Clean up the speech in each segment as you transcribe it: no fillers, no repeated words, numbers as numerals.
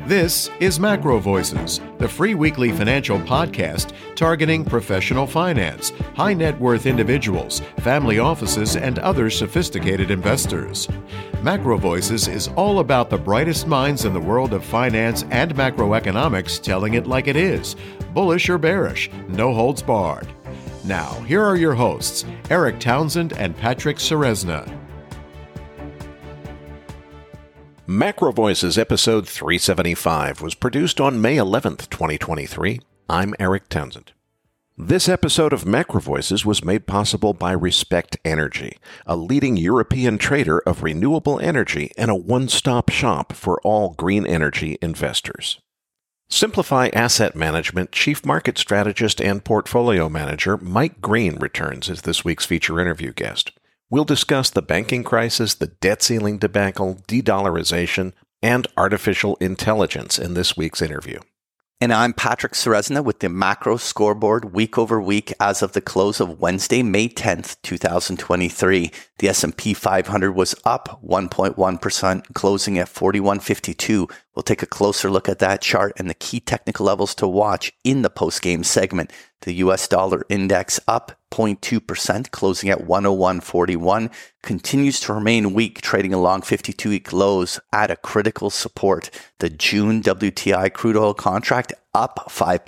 This is Macro Voices, the free weekly financial podcast targeting professional finance, high net worth individuals, family offices, and other sophisticated investors. Macro Voices is all about the brightest minds in the world of finance and macroeconomics telling it like it is, bullish or bearish, no holds barred. Now, here are your hosts, Eric Townsend and Patrick Ceresna. Macro Voices episode 375 was produced on May 11th, 2023. I'm Eric Townsend. This episode of Macro Voices was made possible by Respect Energy, a leading European trader of renewable energy and a one-stop shop for all green energy investors. Simplify Asset Management Chief Market Strategist and Portfolio Manager Mike Green returns as this week's feature interview guest. We'll discuss the banking crisis, the debt ceiling debacle, de-dollarization, and artificial intelligence in this week's interview. And I'm Patrick Ceresna with the Macro Scoreboard week over week as of the close of Wednesday, May 10th, 2023. The S&P 500 was up 1.1%, closing at 4152. We'll take a closer look at that chart and the key technical levels to watch in the post-game segment. The US dollar index up 0.2%, closing at 101.41, continues to remain weak, trading along 52-week lows at a critical support. The June WTI crude oil contract up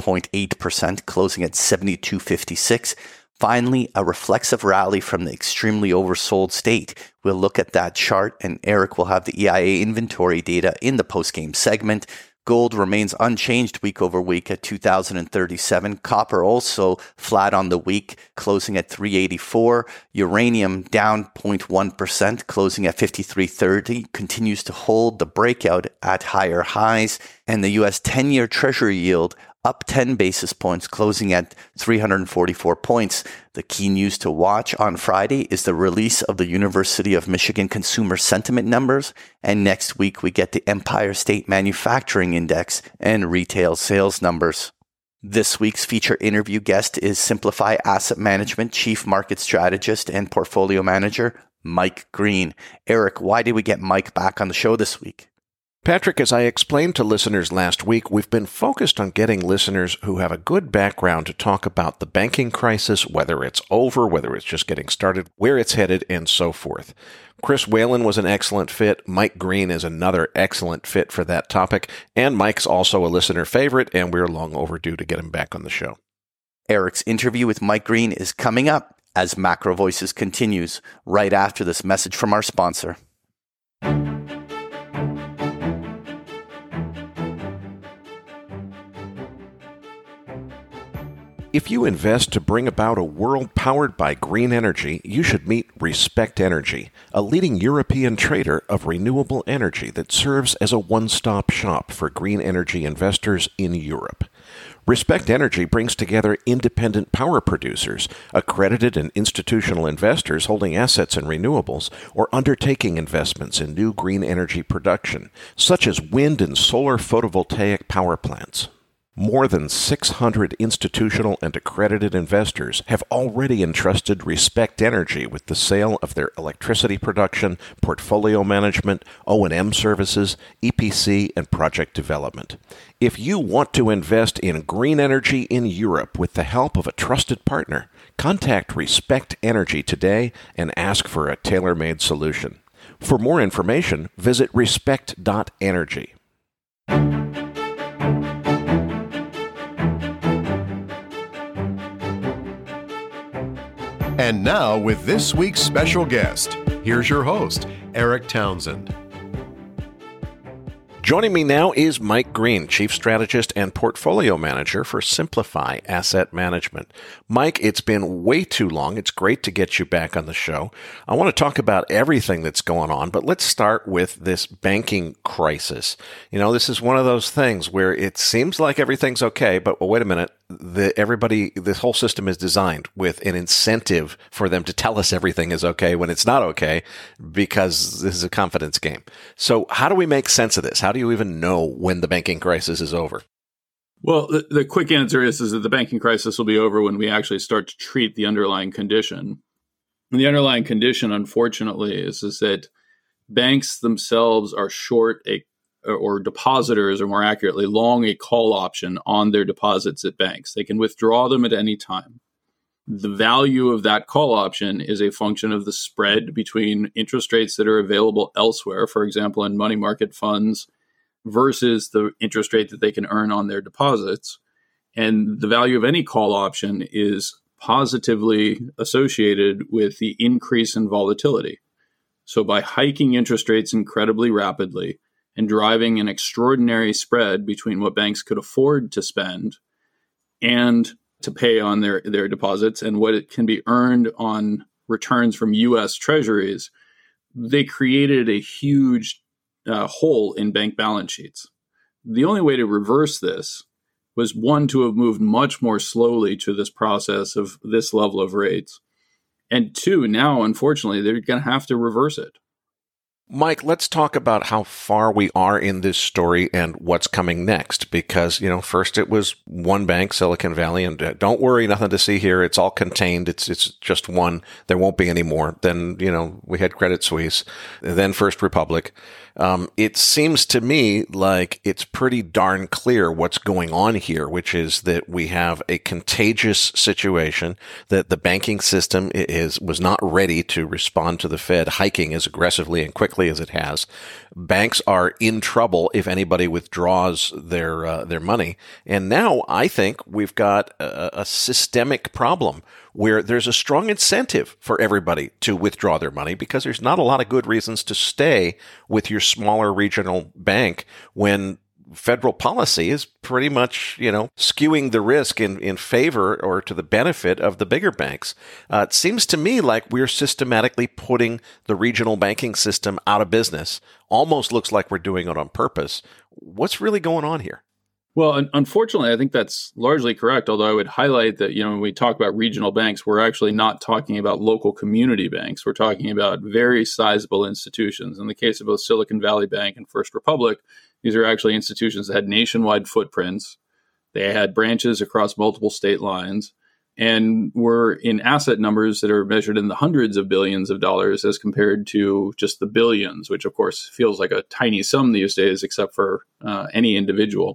5.8%, closing at 72.56. Finally, a reflexive rally from the extremely oversold state. We'll look at that chart, and Eric will have the EIA inventory data in the post-game segment. Gold remains unchanged week over week at 2,037. Copper also flat on the week, closing at 384. Uranium down 0.1%, closing at 53.30. Continues to hold the breakout at higher highs. And the U.S. 10-year Treasury yield up 10 basis points, closing at 344 points. The key news to watch on Friday is the release of the University of Michigan consumer sentiment numbers. And next week, we get the Empire State Manufacturing Index and retail sales numbers. This week's feature interview guest is Simplify Asset Management Chief Market Strategist and Portfolio Manager, Mike Green. Eric, why did we get Mike back on the show this week? Patrick, as I explained to listeners last week, we've been focused on getting listeners who have a good background to talk about the banking crisis, whether it's over, whether it's just getting started, where it's headed, and so forth. Chris Whalen was an excellent fit. Mike Green is another excellent fit for that topic. And Mike's also a listener favorite, and we're long overdue to get him back on the show. Eric's interview with Mike Green is coming up as Macro Voices continues right after this message from our sponsor. If you invest to bring about a world powered by green energy, you should meet Respect Energy, a leading European trader of renewable energy that serves as a one-stop shop for green energy investors in Europe. Respect Energy brings together independent power producers, accredited and institutional investors holding assets in renewables, or undertaking investments in new green energy production, such as wind and solar photovoltaic power plants. More than 600 institutional and accredited investors have already entrusted Respect Energy with the sale of their electricity production, portfolio management, O&M services, EPC, and project development. If you want to invest in green energy in Europe with the help of a trusted partner, contact Respect Energy today and ask for a tailor-made solution. For more information, visit respect.energy. And now, with this week's special guest, here's your host, Eric Townsend. Joining me now is Mike Green, Chief Strategist and Portfolio Manager for Simplify Asset Management. Mike, it's been way too long. It's great to get you back on the show. I want to talk about everything that's going on, but let's start with this banking crisis. You know, this is one of those things where it seems like everything's okay, but well, wait a minute. This whole system is designed with an incentive for them to tell us everything is okay when it's not okay, because this is a confidence game. So how do we make sense of this? How do you even know when the banking crisis is over? Well, the quick answer is that the banking crisis will be over when we actually start to treat the underlying condition. And the underlying condition, unfortunately, is that banks themselves are short a or depositors, or more accurately, long a call option on their deposits at banks. They can withdraw them at any time. The value of that call option is a function of the spread between interest rates that are available elsewhere, for example, in money market funds, versus the interest rate that they can earn on their deposits. And the value of any call option is positively associated with the increase in volatility. So by hiking interest rates incredibly rapidly and driving an extraordinary spread between what banks could afford to spend and to pay on their deposits and what it can be earned on returns from U.S. Treasuries, they created a huge hole in bank balance sheets. The only way to reverse this was, one, to have moved much more slowly to this process of this level of rates. And two, now, unfortunately, they're going to have to reverse it. Mike, let's talk about how far we are in this story and what's coming next. Because, first it was one bank, Silicon Valley, and don't worry, nothing to see here. It's all contained. It's just one. There won't be any more. Then, we had Credit Suisse, then First Republic. It seems to me like it's pretty darn clear what's going on here, which is that we have a contagious situation, that the banking system was not ready to respond to the Fed hiking as aggressively and quickly as it has. Banks are in trouble if anybody withdraws their money. And now I think we've got a systemic problem where there's a strong incentive for everybody to withdraw their money, because there's not a lot of good reasons to stay with your smaller regional bank when federal policy is pretty much, skewing the risk in favor or to the benefit of the bigger banks. It seems to me like we're systematically putting the regional banking system out of business. Almost looks like we're doing it on purpose. What's really going on here? Well, unfortunately, I think that's largely correct, although I would highlight that, when we talk about regional banks, we're actually not talking about local community banks. We're talking about very sizable institutions. In the case of both Silicon Valley Bank and First Republic, these are actually institutions that had nationwide footprints. They had branches across multiple state lines and were in asset numbers that are measured in the hundreds of billions of dollars as compared to just the billions, which, of course, feels like a tiny sum these days, except for any individual.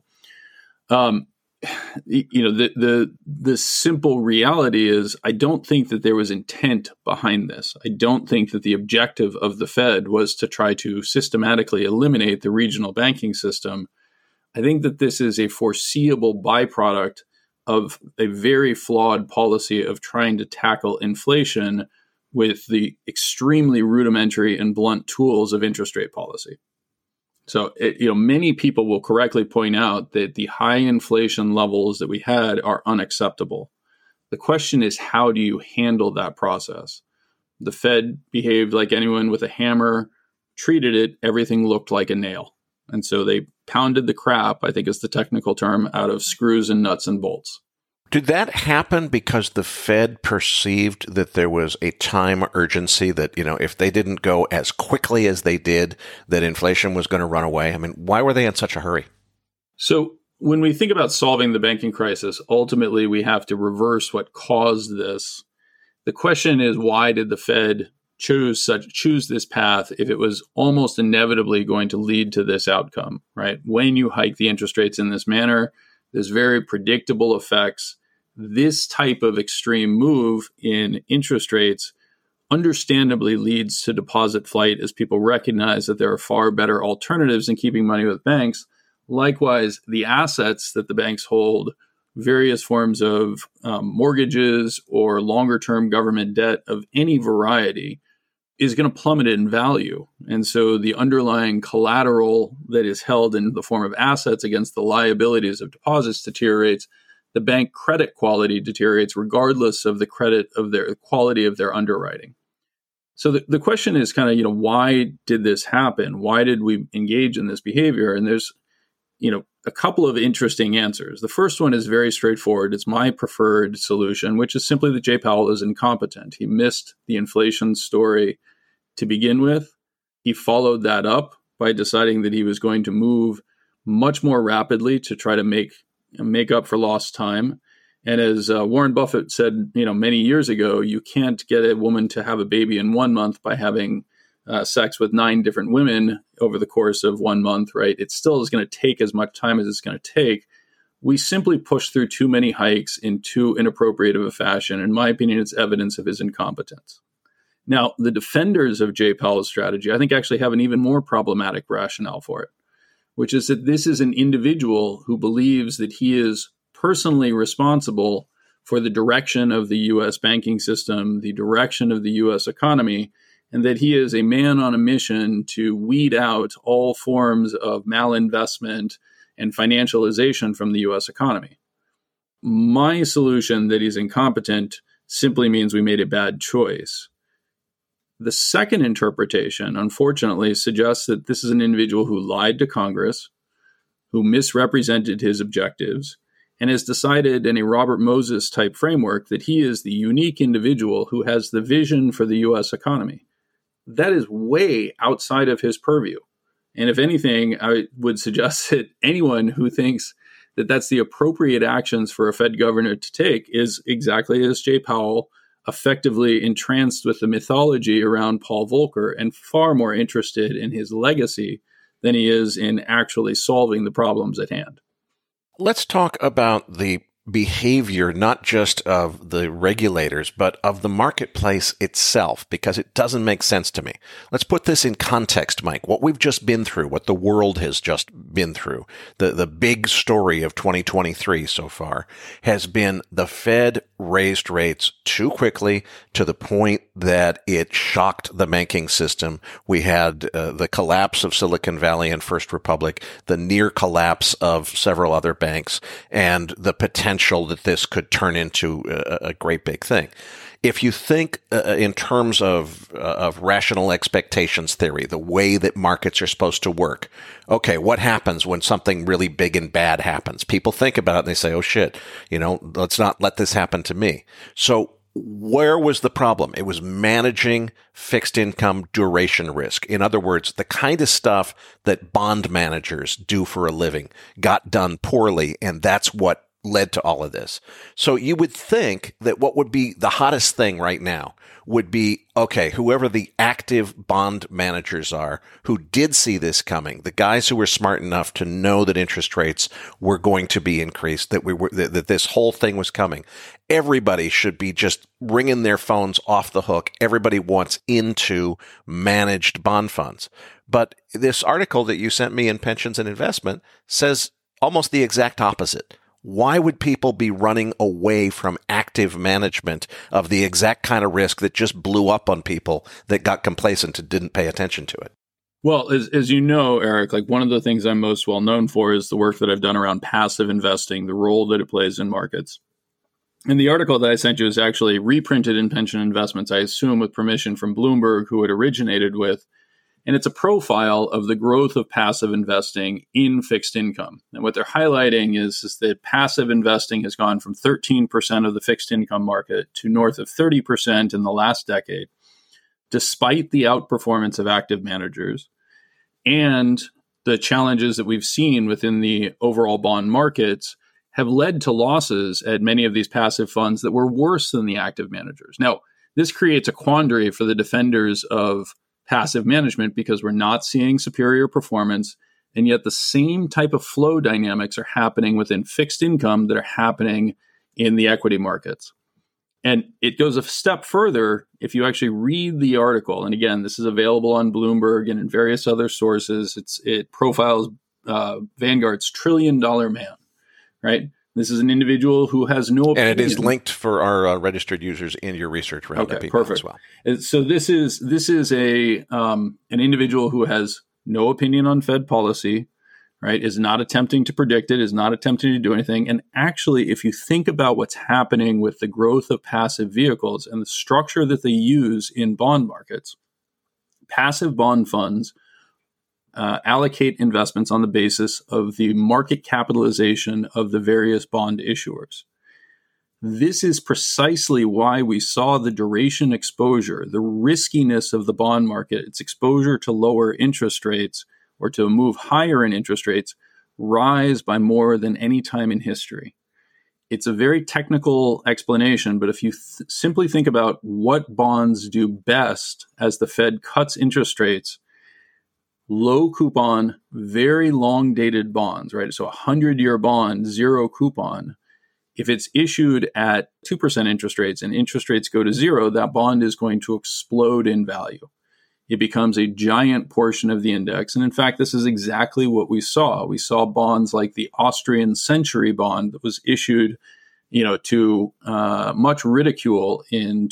The simple reality is I don't think that there was intent behind this. I don't think that the objective of the Fed was to try to systematically eliminate the regional banking system. I think that this is a foreseeable byproduct of a very flawed policy of trying to tackle inflation with the extremely rudimentary and blunt tools of interest rate policy. So, many people will correctly point out that the high inflation levels that we had are unacceptable. The question is, how do you handle that process? The Fed behaved like anyone with a hammer, treated it, everything looked like a nail. And so they pounded the crap, I think is the technical term, out of screws and nuts and bolts. Did that happen because the Fed perceived that there was a time urgency, that, if they didn't go as quickly as they did, that inflation was going to run away? I mean, why were they in such a hurry? So when we think about solving the banking crisis, ultimately we have to reverse what caused this. The question is, why did the Fed choose this path if it was almost inevitably going to lead to this outcome, right? When you hike the interest rates in this manner, there's very predictable effects. This type of extreme move in interest rates understandably leads to deposit flight as people recognize that there are far better alternatives in keeping money with banks. Likewise, the assets that the banks hold, various forms of mortgages or longer-term government debt of any variety, is going to plummet in value. And so the underlying collateral that is held in the form of assets against the liabilities of deposits deteriorates. The bank credit quality deteriorates regardless of the quality of their underwriting. So the question is kind of, why did this happen? Why did we engage in this behavior? And there's, a couple of interesting answers. The first one is very straightforward. It's my preferred solution, which is simply that Jay Powell is incompetent. He missed the inflation story to begin with. He followed that up by deciding that he was going to move much more rapidly to try to make up for lost time. And as Warren Buffett said, many years ago, you can't get a woman to have a baby in 1 month by having sex with 9 different women over the course of 1 month, right? It still is going to take as much time as it's going to take. We simply push through too many hikes in too inappropriate of a fashion. In my opinion, it's evidence of his incompetence. Now, the defenders of Jay Powell's strategy, I think, actually have an even more problematic rationale for it, which is that this is an individual who believes that he is personally responsible for the direction of the U.S. banking system, the direction of the U.S. economy, and that he is a man on a mission to weed out all forms of malinvestment and financialization from the U.S. economy. My solution that he's incompetent simply means we made a bad choice. The second interpretation, unfortunately, suggests that this is an individual who lied to Congress, who misrepresented his objectives, and has decided in a Robert Moses type framework that he is the unique individual who has the vision for the U.S. economy. That is way outside of his purview. And if anything, I would suggest that anyone who thinks that that's the appropriate actions for a Fed governor to take is exactly as Jay Powell, effectively entranced with the mythology around Paul Volcker and far more interested in his legacy than he is in actually solving the problems at hand. Let's talk about the behavior, not just of the regulators, but of the marketplace itself, because it doesn't make sense to me. Let's put this in context, Mike. What we've just been through, what the world has just been through, the big story of 2023 so far has been the Fed raised rates too quickly to the point that it shocked the banking system. We had the collapse of Silicon Valley and First Republic, the near collapse of several other banks, and the potential that this could turn into a great big thing. If you think in terms of rational expectations theory, the way that markets are supposed to work, okay, what happens when something really big and bad happens? People think about it and they say, oh shit, let's not let this happen to me. So where was the problem? It was managing fixed income duration risk. In other words, the kind of stuff that bond managers do for a living got done poorly, and that's what led to all of this. So you would think that what would be the hottest thing right now would be, okay, whoever the active bond managers are who did see this coming, the guys who were smart enough to know that interest rates were going to be increased, that this whole thing was coming. Everybody should be just ringing their phones off the hook. Everybody wants into managed bond funds. But this article that you sent me in Pensions and Investment says almost the exact opposite. Why would people be running away from active management of the exact kind of risk that just blew up on people that got complacent and didn't pay attention to it? Well, as you know, Eric, like one of the things I'm most well known for is the work that I've done around passive investing, the role that it plays in markets. And the article that I sent you is actually reprinted in Pension Investments, I assume with permission from Bloomberg, who it originated with. And it's a profile of the growth of passive investing in fixed income. And what they're highlighting is that passive investing has gone from 13% of the fixed income market to north of 30% in the last decade, despite the outperformance of active managers and the challenges that we've seen within the overall bond markets have led to losses at many of these passive funds that were worse than the active managers. Now, this creates a quandary for the defenders of passive management because we're not seeing superior performance, and yet the same type of flow dynamics are happening within fixed income that are happening in the equity markets. And it goes a step further if you actually read the article. And again, this is available on Bloomberg and in various other sources. It profiles Vanguard's $1 trillion man, right? This is an individual who has no opinion. And it is linked for our registered users in your research roundup email as well. So this is an individual who has no opinion on Fed policy, right? Is not attempting to predict it, is not attempting to do anything. And actually, if you think about what's happening with the growth of passive vehicles and the structure that they use in bond markets, passive bond funds allocate investments on the basis of the market capitalization of the various bond issuers. This is precisely why we saw the duration exposure, the riskiness of the bond market, its exposure to lower interest rates or to move higher in interest rates, rise by more than any time in history. It's a very technical explanation, but if you simply think about what bonds do best as the Fed cuts interest rates, low coupon, very long dated bonds, right? So a 100-year bond, zero coupon. If it's issued at 2% interest rates and interest rates go to zero, that bond is going to explode in value. It becomes a giant portion of the index. And in fact, this is exactly what we saw. We saw bonds like the Austrian Century bond that was issued, to much ridicule in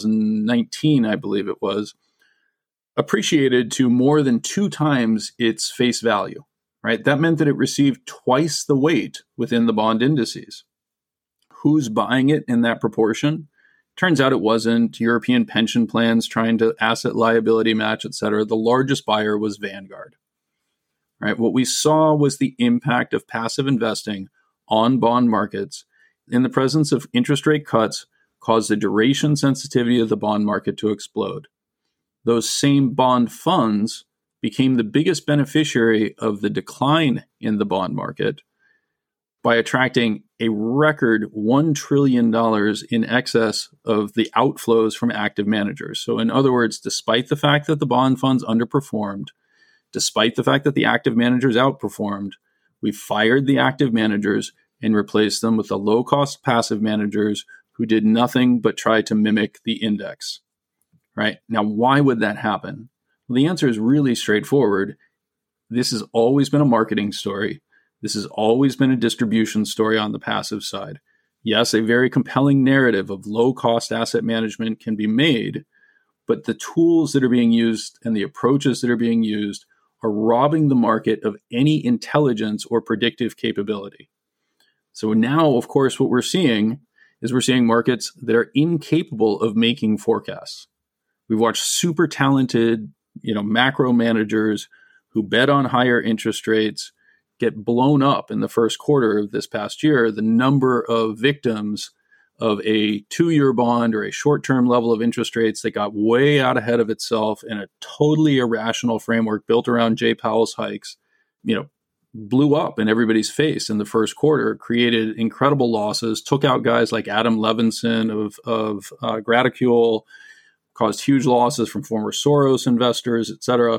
2019, I believe it was, appreciated to more than 2 times its face value, right? That meant that it received twice the weight within the bond indices. Who's buying it in that proportion? Turns out it wasn't European pension plans trying to asset liability match, et cetera. The largest buyer was Vanguard, right? What we saw was the impact of passive investing on bond markets in the presence of interest rate cuts caused the duration sensitivity of the bond market to explode. Those same bond funds became the biggest beneficiary of the decline in the bond market by attracting a record $1 trillion in excess of the outflows from active managers. So in other words, despite the fact that the bond funds underperformed, despite the fact that the active managers outperformed, we fired the active managers and replaced them with the low-cost passive managers who did nothing but try to mimic the index. Right? Now, why would that happen? Well, the answer is really straightforward. This has always been a marketing story. This has always been a distribution story on the passive side. Yes, a very compelling narrative of low-cost asset management can be made, but the tools that are being used and the approaches that are being used are robbing the market of any intelligence or predictive capability. So now, of course, what we're seeing markets that are incapable of making forecasts. We've watched super talented, macro managers who bet on higher interest rates get blown up in the first quarter of this past year. The number of victims of a 2-year bond or a short-term level of interest rates that got way out ahead of itself in a totally irrational framework built around Jay Powell's hikes, blew up in everybody's face in the first quarter, created incredible losses, took out guys like Adam Levinson of Graticule, caused huge losses from former Soros investors, et cetera.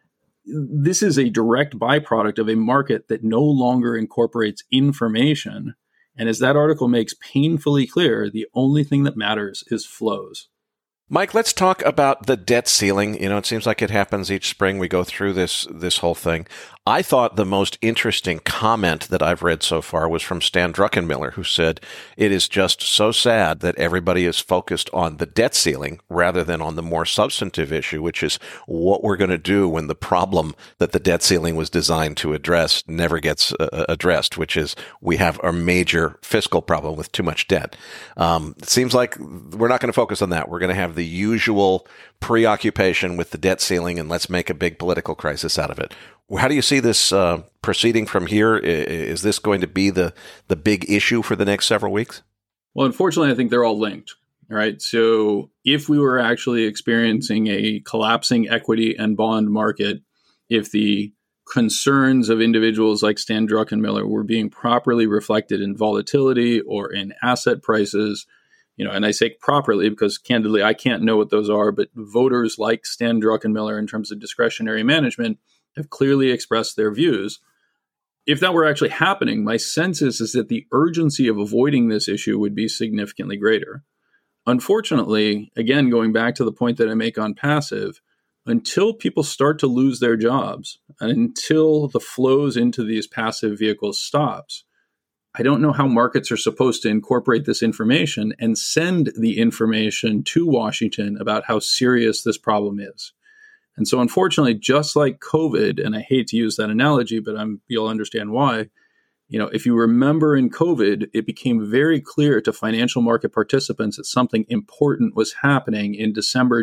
This is a direct byproduct of a market that no longer incorporates information. And as that article makes painfully clear, the only thing that matters is flows. Mike, let's talk about the debt ceiling. It seems like it happens each spring. We go through this whole thing. I thought the most interesting comment that I've read so far was from Stan Druckenmiller, who said, it is just so sad that everybody is focused on the debt ceiling rather than on the more substantive issue, which is what we're going to do when the problem that the debt ceiling was designed to address never gets addressed, which is we have a major fiscal problem with too much debt. It seems like we're not going to focus on that. We're going to have the usual preoccupation with the debt ceiling and let's make a big political crisis out of it. How do you see this proceeding from here? Is this going to be the big issue for the next several weeks? Well, unfortunately, I think they're all linked. All right. So if we were actually experiencing a collapsing equity and bond market, if the concerns of individuals like Stan Druckenmiller were being properly reflected in volatility or in asset prices, and I say properly because candidly, I can't know what those are, but voters like Stan Druckenmiller in terms of discretionary management have clearly expressed their views. If that were actually happening, my sense is that the urgency of avoiding this issue would be significantly greater. Unfortunately, again, going back to the point that I make on passive, until people start to lose their jobs and until the flows into these passive vehicles stops, I don't know how markets are supposed to incorporate this information and send the information to Washington about how serious this problem is. And so unfortunately, just like COVID, and I hate to use that analogy, but you'll understand why, if you remember in COVID, it became very clear to financial market participants that something important was happening in December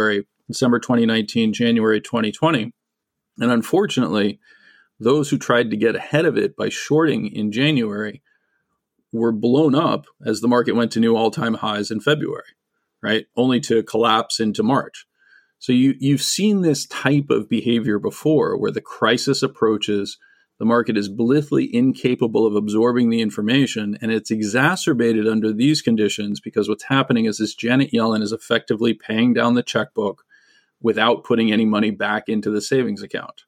2019, January 2020. And unfortunately, those who tried to get ahead of it by shorting in January were blown up as the market went to new all-time highs in February, right? Only to collapse into March. So you've seen this type of behavior before where the crisis approaches, The market is blithely incapable of absorbing the information, and it's exacerbated under these conditions because what's happening is this Janet Yellen is effectively paying down the checkbook without putting any money back into the savings account.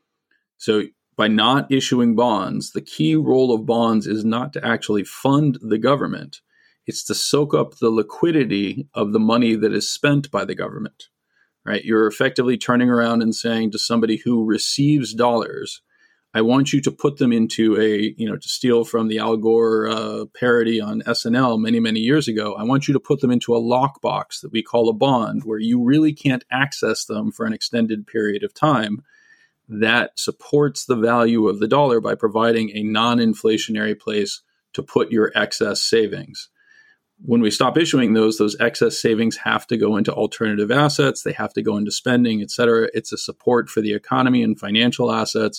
So by not issuing bonds, the key role of bonds is not to actually fund the government. It's to soak up the liquidity of the money that is spent by the government, right? You're effectively turning around and saying to somebody who receives dollars, I want you to put them into to steal from the Al Gore parody on SNL many, many years ago, I want you to put them into a lockbox that we call a bond, where you really can't access them for an extended period of time. That supports the value of the dollar by providing a non-inflationary place to put your excess savings. When we stop issuing those excess savings have to go into alternative assets, they have to go into spending, et cetera. It's a support for the economy and financial assets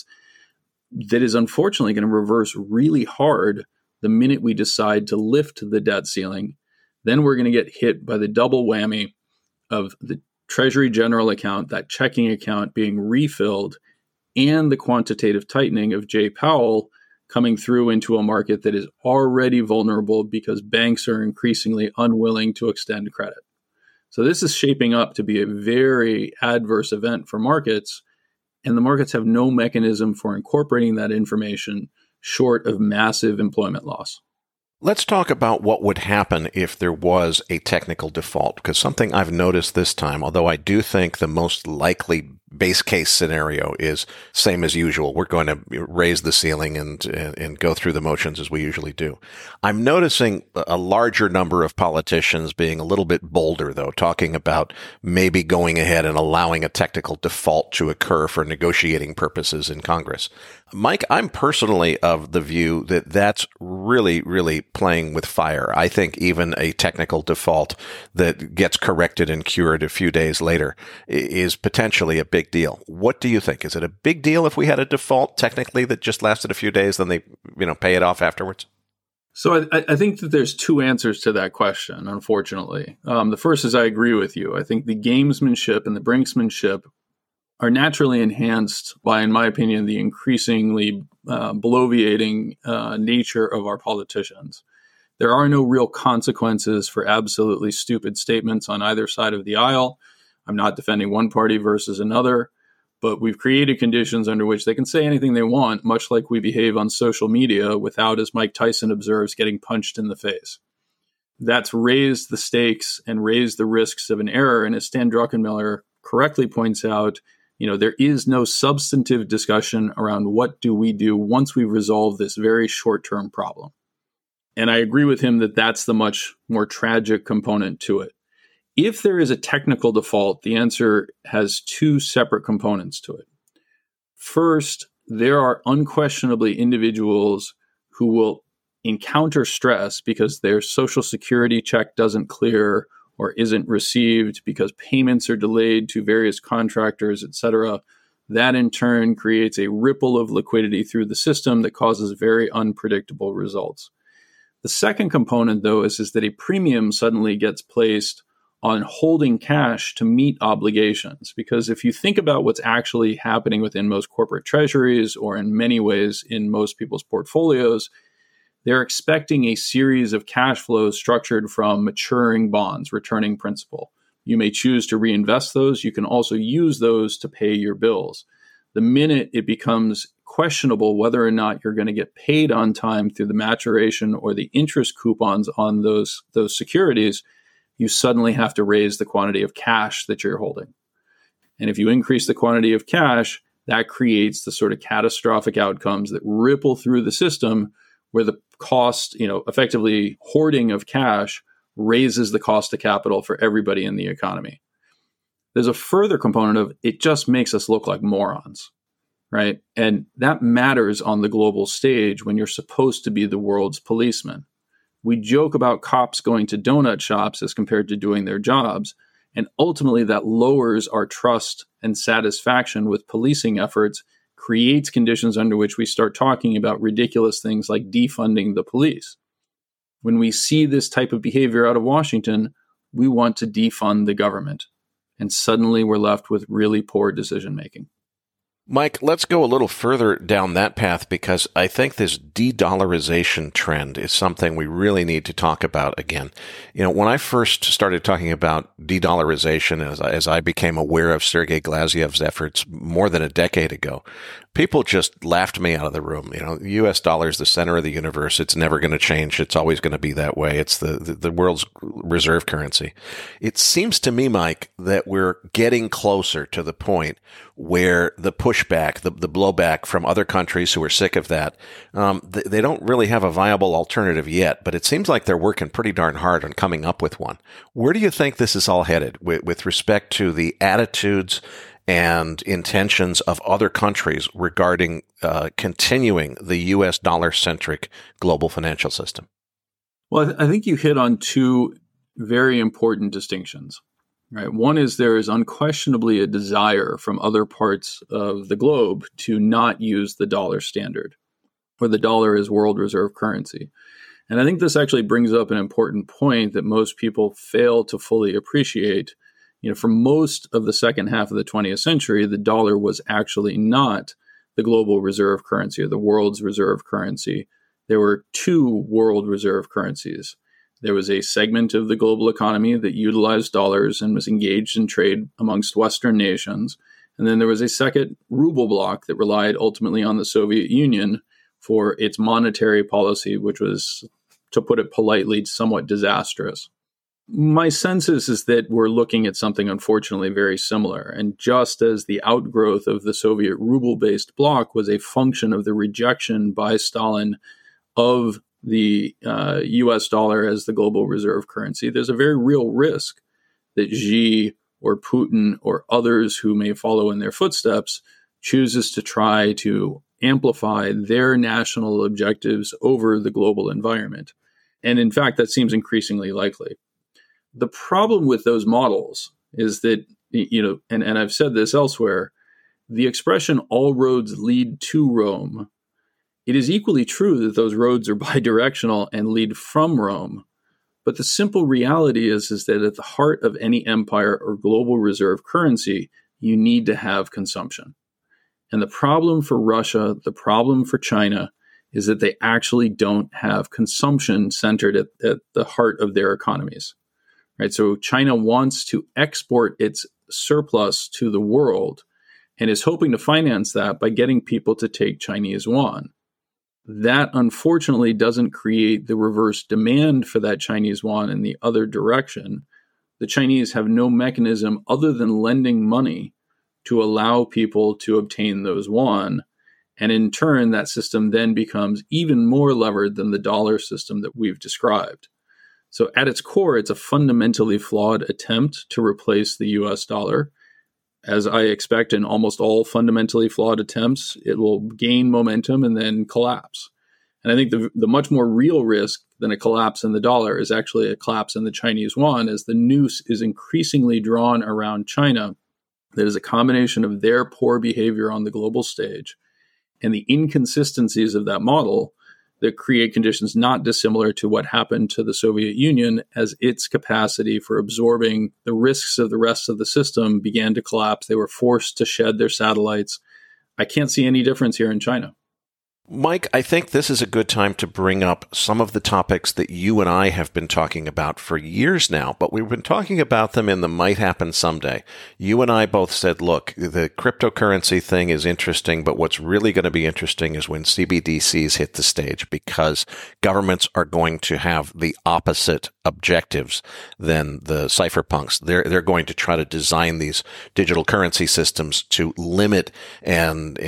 that is unfortunately going to reverse really hard the minute we decide to lift the debt ceiling. Then we're going to get hit by the double whammy of the Treasury General account, that checking account being refilled, and the quantitative tightening of Jay Powell coming through into a market that is already vulnerable because banks are increasingly unwilling to extend credit. So this is shaping up to be a very adverse event for markets, and the markets have no mechanism for incorporating that information short of massive employment loss. Let's talk about what would happen if there was a technical default, because something I've noticed this time, although I do think the most likely base case scenario is same as usual. We're going to raise the ceiling and go through the motions as we usually do. I'm noticing a larger number of politicians being a little bit bolder, though, talking about maybe going ahead and allowing a technical default to occur for negotiating purposes in Congress. Mike, I'm personally of the view that that's really, really playing with fire. I think even a technical default that gets corrected and cured a few days later is potentially a big deal. What do you think? Is it a big deal if we had a default technically that just lasted a few days, then they, pay it off afterwards? So I think that there's two answers to that question, unfortunately. The first is I agree with you. I think the gamesmanship and the brinksmanship are naturally enhanced by, in my opinion, the increasingly bloviating nature of our politicians. There are no real consequences for absolutely stupid statements on either side of the aisle. I'm not defending one party versus another, but we've created conditions under which they can say anything they want, much like we behave on social media without, as Mike Tyson observes, getting punched in the face. That's raised the stakes and raised the risks of an error. And as Stan Druckenmiller correctly points out, there is no substantive discussion around what do we do once we resolve this very short-term problem. And I agree with him that that's the much more tragic component to it. If there is a technical default, the answer has two separate components to it. First, there are unquestionably individuals who will encounter stress because their Social Security check doesn't clear or isn't received because payments are delayed to various contractors, et cetera. That in turn creates a ripple of liquidity through the system that causes very unpredictable results. The second component, though, is that a premium suddenly gets placed on holding cash to meet obligations. Because if you think about what's actually happening within most corporate treasuries, or in many ways in most people's portfolios, they're expecting a series of cash flows structured from maturing bonds, returning principal. You may choose to reinvest those. You can also use those to pay your bills. The minute it becomes questionable whether or not you're going to get paid on time through the maturation or the interest coupons on those securities, you suddenly have to raise the quantity of cash that you're holding. And if you increase the quantity of cash, that creates the sort of catastrophic outcomes that ripple through the system, where the cost, effectively hoarding of cash raises the cost of capital for everybody in the economy. There's a further component of it just makes us look like morons, right? And that matters on the global stage when you're supposed to be the world's policeman. We joke about cops going to donut shops as compared to doing their jobs, and ultimately that lowers our trust and satisfaction with policing efforts, creates conditions under which we start talking about ridiculous things like defunding the police. When we see this type of behavior out of Washington, we want to defund the government. And suddenly we're left with really poor decision making. Mike, let's go a little further down that path because I think this de-dollarization trend is something we really need to talk about again. You know, when I first started talking about de-dollarization as I became aware of Sergei Glazyev's efforts more than a decade ago, people just laughed me out of the room. You know, the U.S. dollar is the center of the universe. It's never going to change. It's always going to be that way. It's the world's reserve currency. It seems to me, Mike, that we're getting closer to the point where the pushback, the blowback from other countries who are sick of that, they don't really have a viable alternative yet, but it seems like they're working pretty darn hard on coming up with one. Where do you think this is all headed with respect to the attitudes and intentions of other countries regarding continuing the U.S. dollar-centric global financial system? Well, I think you hit on two very important distinctions. Right. One is there is unquestionably a desire from other parts of the globe to not use the dollar standard, or the dollar as world reserve currency. And I think this actually brings up an important point that most people fail to fully appreciate. You know, for most of the second half of the 20th century, the dollar was actually not the global reserve currency or the world's reserve currency. There were two world reserve currencies. There was a segment of the global economy that utilized dollars and was engaged in trade amongst Western nations. And then there was a second ruble bloc that relied ultimately on the Soviet Union for its monetary policy, which was, to put it politely, somewhat disastrous. My sense is that we're looking at something unfortunately very similar. And just as the outgrowth of the Soviet ruble-based bloc was a function of the rejection by Stalin of the U.S. dollar as the global reserve currency, there's a very real risk that Xi or Putin or others who may follow in their footsteps chooses to try to amplify their national objectives over the global environment. And in fact, that seems increasingly likely. The problem with those models is that, you know, and I've said this elsewhere, the expression all roads lead to Rome, it is equally true that those roads are bidirectional and lead from Rome. But the simple reality is that at the heart of any empire or global reserve currency, you need to have consumption. And the problem for Russia, the problem for China, is that they actually don't have consumption centered at the heart of their economies. Right? So China wants to export its surplus to the world and is hoping to finance that by getting people to take Chinese yuan. That unfortunately doesn't create the reverse demand for that Chinese yuan in the other direction. The Chinese have no mechanism other than lending money to allow people to obtain those yuan. And in turn, that system then becomes even more levered than the dollar system that we've described. So at its core, it's a fundamentally flawed attempt to replace the US dollar. As I expect in almost all fundamentally flawed attempts, it will gain momentum and then collapse. And I think the much more real risk than a collapse in the dollar is actually a collapse in the Chinese yuan, as the noose is increasingly drawn around China. That is a combination of their poor behavior on the global stage and the inconsistencies of that model that create conditions not dissimilar to what happened to the Soviet Union as its capacity for absorbing the risks of the rest of the system began to collapse. They were forced to shed their satellites. I can't see any difference here in China. Mike, I think this is a good time to bring up some of the topics that you and I have been talking about for years now, but we've been talking about them in the Might Happen Someday. You and I both said, look, the cryptocurrency thing is interesting, but what's really going to be interesting is when CBDCs hit the stage, because governments are going to have the opposite objectives than the cypherpunks. They're going to try to design these digital currency systems to limit and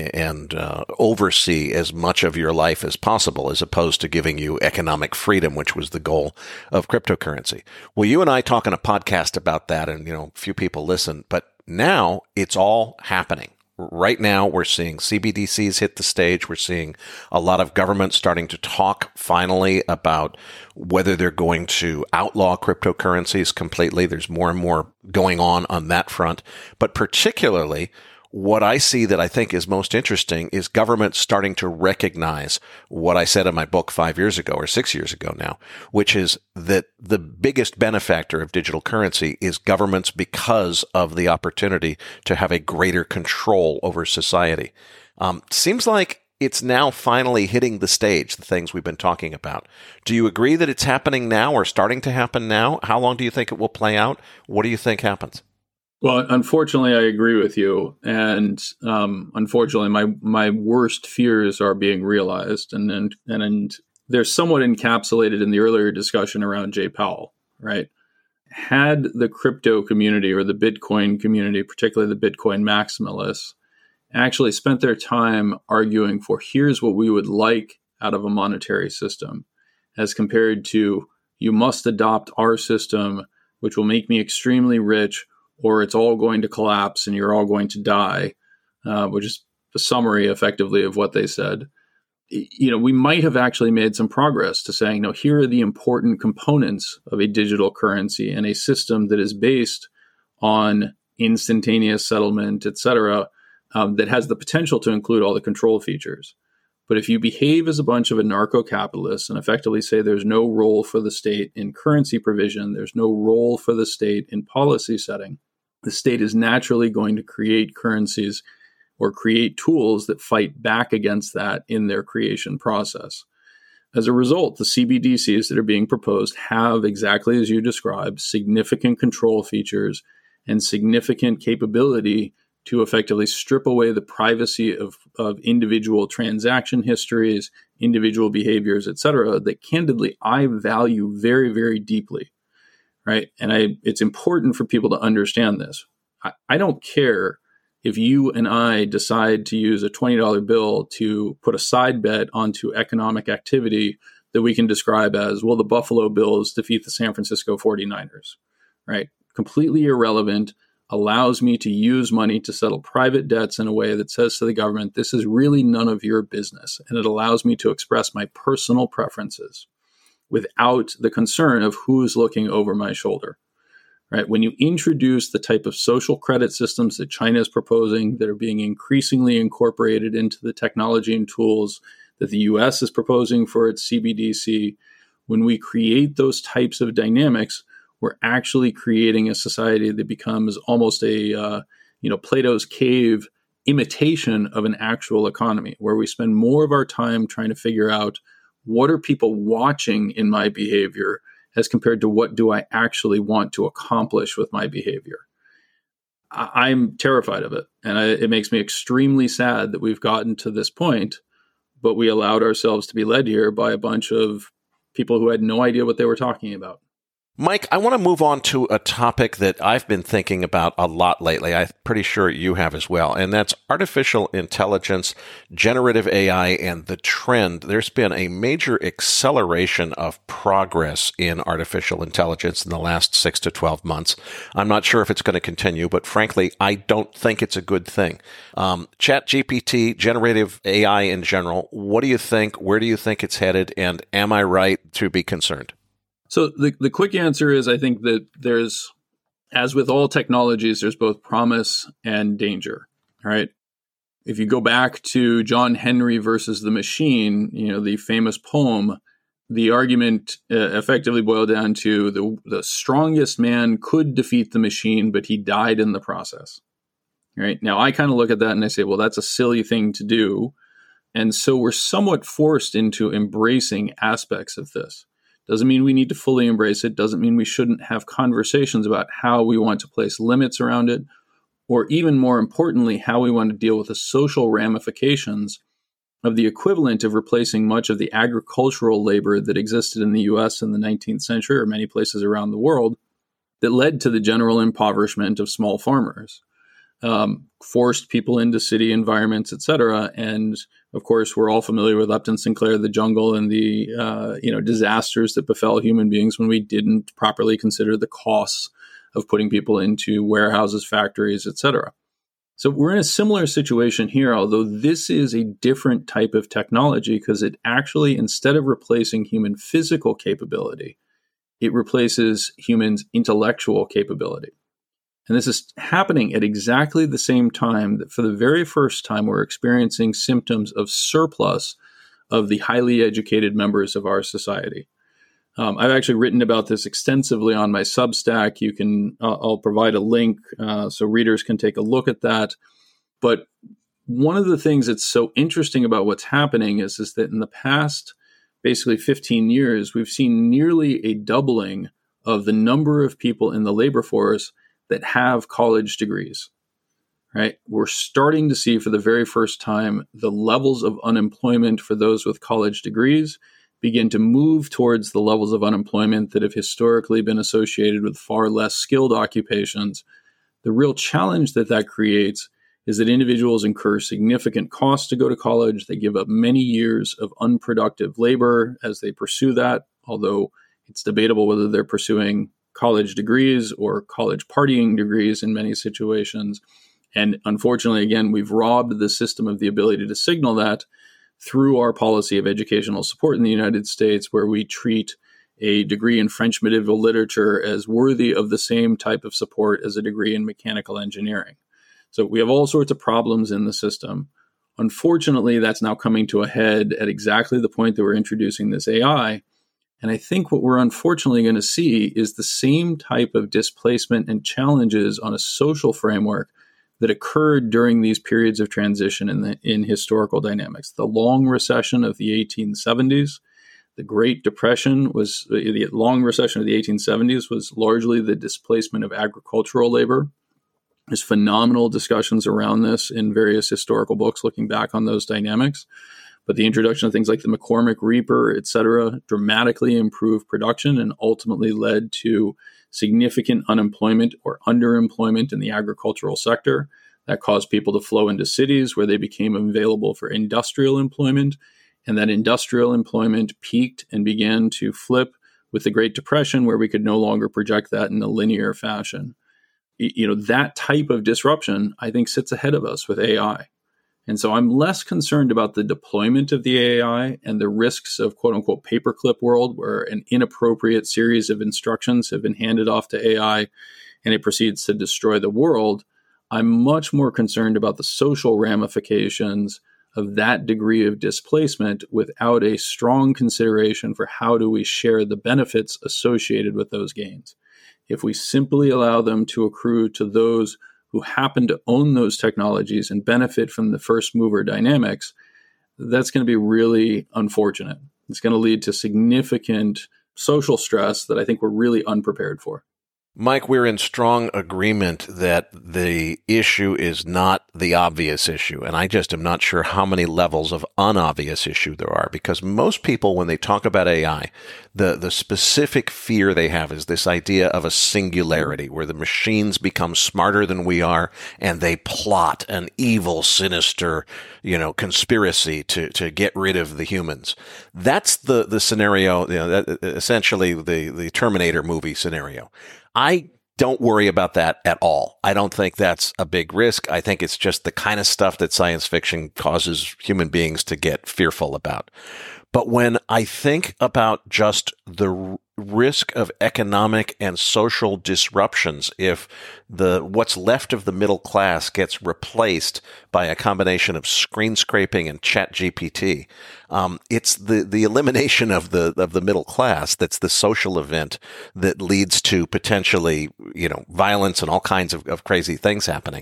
oversee as much of your life as possible, as opposed to giving you economic freedom, which was the goal of cryptocurrency. Well, you and I talk on a podcast about that, and few people listen, but now it's all happening. Right now, we're seeing CBDCs hit the stage. We're seeing a lot of governments starting to talk finally about whether they're going to outlaw cryptocurrencies completely. There's more and more going on that front. But particularly, What I see that I think is most interesting is government starting to recognize what I said in my book 5 years ago or 6 years ago now, which is that the biggest benefactor of digital currency is governments because of the opportunity to have a greater control over society. Seems like it's now finally hitting the stage, the things we've been talking about. Do you agree that it's happening now or starting to happen now? How long do you think it will play out? What do you think happens? Well, unfortunately, I agree with you. And unfortunately, my worst fears are being realized. And they're somewhat encapsulated in the earlier discussion around Jay Powell, right? Had the crypto community or the Bitcoin community, particularly the Bitcoin maximalists, actually spent their time arguing for here's what we would like out of a monetary system, as compared to you must adopt our system, which will make me extremely rich, or it's all going to collapse and you're all going to die, which is a summary effectively of what they said. We might have actually made some progress to saying, no, here are the important components of a digital currency and a system that is based on instantaneous settlement, et cetera, that has the potential to include all the control features. But if you behave as a bunch of anarcho-capitalists and effectively say there's no role for the state in currency provision, there's no role for the state in policy setting, the state is naturally going to create currencies or create tools that fight back against that in their creation process. As a result, the CBDCs that are being proposed have, exactly as you described, significant control features and significant capability to effectively strip away the privacy of individual transaction histories, individual behaviors, et cetera, that candidly I value very, very deeply, right? And it's important for people to understand this. I don't care if you and I decide to use a $20 bill to put a side bet onto economic activity that we can describe as, well, the Buffalo Bills defeat the San Francisco 49ers, right? Completely irrelevant. Allows me to use money to settle private debts in a way that says to the government, this is really none of your business. And it allows me to express my personal preferences without the concern of who's looking over my shoulder, right? When you introduce the type of social credit systems that China is proposing that are being increasingly incorporated into the technology and tools that the US is proposing for its CBDC, when we create those types of dynamics, we're actually creating a society that becomes almost a, Plato's cave imitation of an actual economy, where we spend more of our time trying to figure out what are people watching in my behavior as compared to what do I actually want to accomplish with my behavior. I'm terrified of it. And it makes me extremely sad that we've gotten to this point, but we allowed ourselves to be led here by a bunch of people who had no idea what they were talking about. Mike, I want to move on to a topic that I've been thinking about a lot lately. I'm pretty sure you have as well, and that's artificial intelligence, generative AI, and the trend. There's been a major acceleration of progress in artificial intelligence in the last 6 to 12 months. I'm not sure if it's going to continue, but frankly, I don't think it's a good thing. ChatGPT, generative AI in general, what do you think? Where do you think it's headed? And am I right to be concerned? So the quick answer is I think that there's, as with all technologies, there's both promise and danger, right? If you go back to John Henry versus the Machine, the famous poem, the argument effectively boiled down to the strongest man could defeat the machine, but he died in the process, right? Now, I kind of look at that and I say, well, that's a silly thing to do. And so we're somewhat forced into embracing aspects of this. Doesn't mean we need to fully embrace it. Doesn't mean we shouldn't have conversations about how we want to place limits around it, or even more importantly, how we want to deal with the social ramifications of the equivalent of replacing much of the agricultural labor that existed in the US in the 19th century or many places around the world that led to the general impoverishment of small farmers, forced people into city environments, et cetera. And of course, we're all familiar with Upton Sinclair, The Jungle, and the disasters that befell human beings when we didn't properly consider the costs of putting people into warehouses, factories, et cetera. So we're in a similar situation here, although this is a different type of technology because it actually, instead of replacing human physical capability, it replaces humans' intellectual capability. And this is happening at exactly the same time that for the very first time we're experiencing symptoms of surplus of the highly educated members of our society. I've actually written about this extensively on my Substack. I'll provide a link so readers can take a look at that. But one of the things that's so interesting about what's happening is that in the past, basically 15 years, we've seen nearly a doubling of the number of people in the labor force that have college degrees. Right? We're starting to see for the very first time the levels of unemployment for those with college degrees begin to move towards the levels of unemployment that have historically been associated with far less skilled occupations. The real challenge that creates is that individuals incur significant costs to go to college. They give up many years of unproductive labor as they pursue that, although it's debatable whether they're pursuing college degrees or college partying degrees in many situations. And unfortunately, again, we've robbed the system of the ability to signal that through our policy of educational support in the United States, where we treat a degree in French medieval literature as worthy of the same type of support as a degree in mechanical engineering. So we have all sorts of problems in the system. Unfortunately, that's now coming to a head at exactly the point that we're introducing this AI. And I think what we're unfortunately going to see is the same type of displacement and challenges on a social framework that occurred during these periods of transition in historical dynamics. The long recession of the 1870s, the Great Depression the long recession of the 1870s was largely the displacement of agricultural labor. There's phenomenal discussions around this in various historical books looking back on those dynamics. But the introduction of things like the McCormick Reaper, et cetera, dramatically improved production and ultimately led to significant unemployment or underemployment in the agricultural sector. That caused people to flow into cities where they became available for industrial employment. And that industrial employment peaked and began to flip with the Great Depression, where we could no longer project that in a linear fashion. That type of disruption, I think, sits ahead of us with AI. And so I'm less concerned about the deployment of the AI and the risks of quote unquote paperclip world, where an inappropriate series of instructions have been handed off to AI and it proceeds to destroy the world. I'm much more concerned about the social ramifications of that degree of displacement without a strong consideration for how do we share the benefits associated with those gains. If we simply allow them to accrue to those who happen to own those technologies and benefit from the first mover dynamics, that's going to be really unfortunate. It's going to lead to significant social stress that I think we're really unprepared for. Mike, we're in strong agreement that the issue is not the obvious issue, and I just am not sure how many levels of unobvious issue there are, because most people, when they talk about AI, the specific fear they have is this idea of a singularity, where the machines become smarter than we are, and they plot an evil, sinister, conspiracy to get rid of the humans. That's the scenario, essentially the Terminator movie scenario. I don't worry about that at all. I don't think that's a big risk. I think it's just the kind of stuff that science fiction causes human beings to get fearful about. But when I think about just the risk of economic and social disruptions if what's left of the middle class gets replaced by a combination of screen scraping and ChatGPT, it's the elimination of the middle class that's the social event that leads to potentially violence and all kinds of crazy things happening.